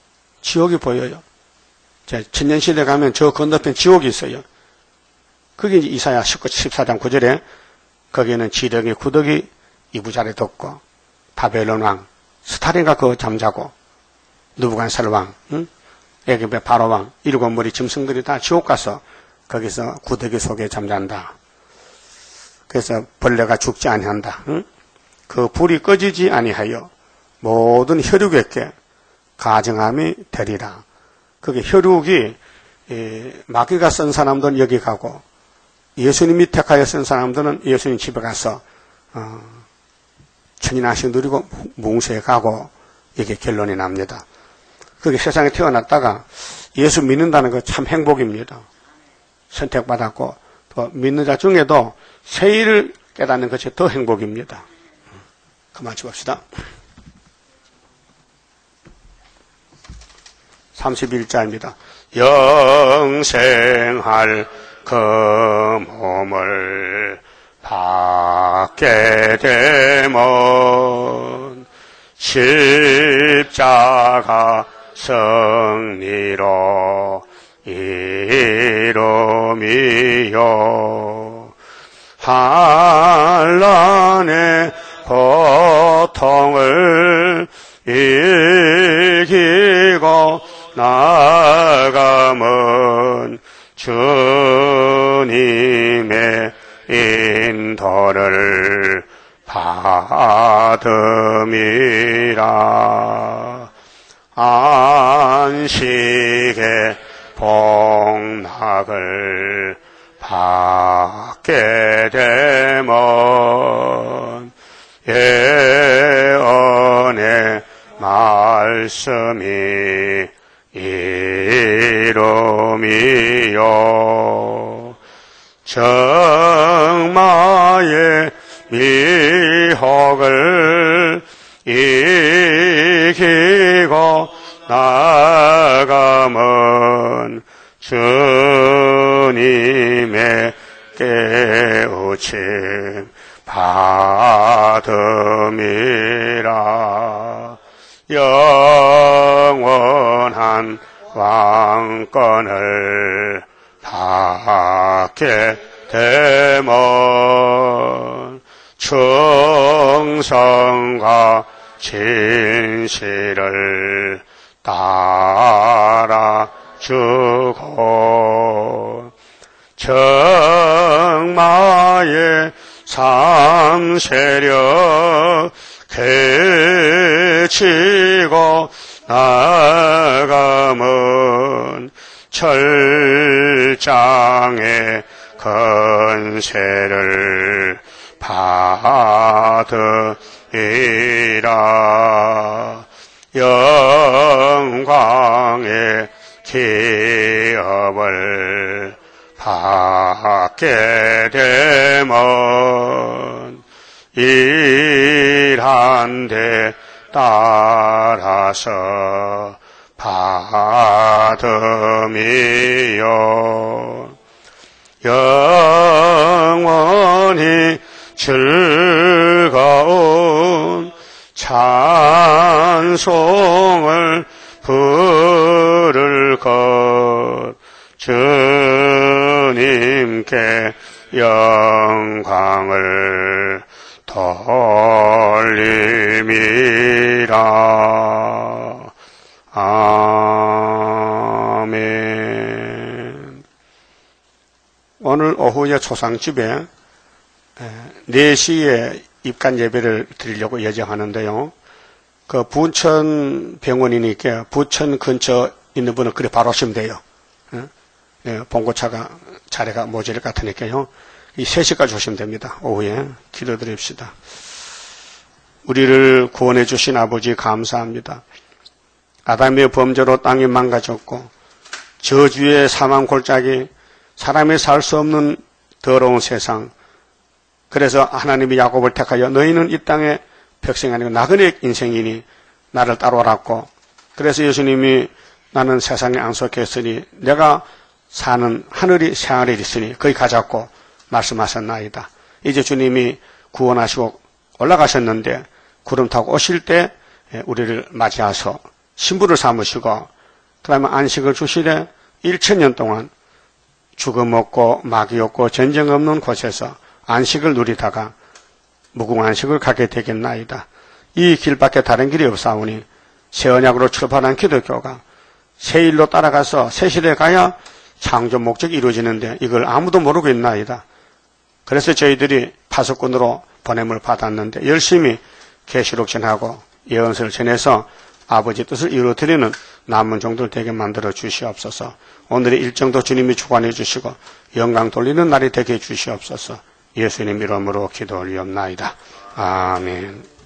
자, 천년시대 가면 저 건너편 지옥이 있어요. 그게 이제 이사야 14장 9절에 거기에는 지렁이 구더기 이부자리 덮고 바벨론 왕 스타린가 그 잠자고 느부갓네살 왕 애굽의 바로 왕 일곱 머리 짐승들이 다 지옥 가서 거기서 구더기 속에 잠잔다. 그래서 벌레가 죽지 아니한다. 그 불이 꺼지지 아니하여 모든 혈육에게 가증함이 되리라. 그게 혈육이 마귀가 쓴 사람들은 여기 가고 예수님이 택하여 쓴 사람들은 예수님 집에 가서 천인안식 누리고 뭉세에 가고 이게 결론이 납니다. 그게 세상에 태어났다가 예수 믿는다는 거 참 행복입니다. 선택받았고 또 믿는 자 중에도 새 일을 깨닫는 것이 더 행복입니다. 그만 줍시다. 31자입니다. 영생할 그 몸을 받게 되면 십자가 승리로 이름이요 환난의 고통을 이기고 나아감은 주님의 인도를 받음이라. 안식의 복락을 받게 되면 예언의 말씀이 이름이요 정마의 미혹을 주님의 깨우침 받음이라. 영원한 왕권을 받게 되면 충성과 진실을 따라주고 정마의 삼세력 그치고 나가면 철장의 건세를 받으리라. 영광의 기업을 받게 되면 일한 데 따라서 받음이요. 영원히 즐거운 찬송을 부를 것 주님께 영광을 돌림이라. 아멘. 오늘 오후에 초상집에 4시에 입간 예배를 드리려고 예정하는데요. 그 부천 병원이니까 부천 근처 있는 분은 그래 바로 오시면 돼요. 봉고차가 자리가 모자랄 것 같으니까요. 이 3시까지 오시면 됩니다. 오후에 기도드립시다. 우리를 구원해 주신 아버지 감사합니다. 아담의 범죄로 땅이 망가졌고 저주의 사망 골짜기, 사람이 살 수 없는 더러운 세상. 그래서 하나님이 야곱을 택하여 너희는 이 땅의 백성이 아니고 나그네 인생이니 나를 따라오라고. 그래서 예수님이 나는 세상에 안 속했으니 내가 사는 하늘이 새하늘이 있으니 거기 가자고 말씀하셨나이다. 이제 주님이 구원하시고 올라가셨는데 구름 타고 오실 때 우리를 맞이하셔 신부를 삼으시고 그 다음에 안식을 주시되 1000년 동안 죽음 없고 마귀 없고 전쟁 없는 곳에서 안식을 누리다가 무궁안식을 갖게 되겠나이다. 이 길밖에 다른 길이 없사오니 새 언약으로 출발한 기독교가 새 일로 따라가서 새 시대에 가야 창조 목적이 이루어지는데 이걸 아무도 모르고 있나이다. 그래서 저희들이 파수꾼으로 보냄을 받았는데 열심히 계시록 전하고 예언서를 전해서 아버지 뜻을 이루어드리는 남은 종들 되게 만들어 주시옵소서. 오늘의 일정도 주님이 주관해 주시고 영광 돌리는 날이 되게 해주시옵소서. 예수님 이름으로 기도 올리옵나이다. 아멘.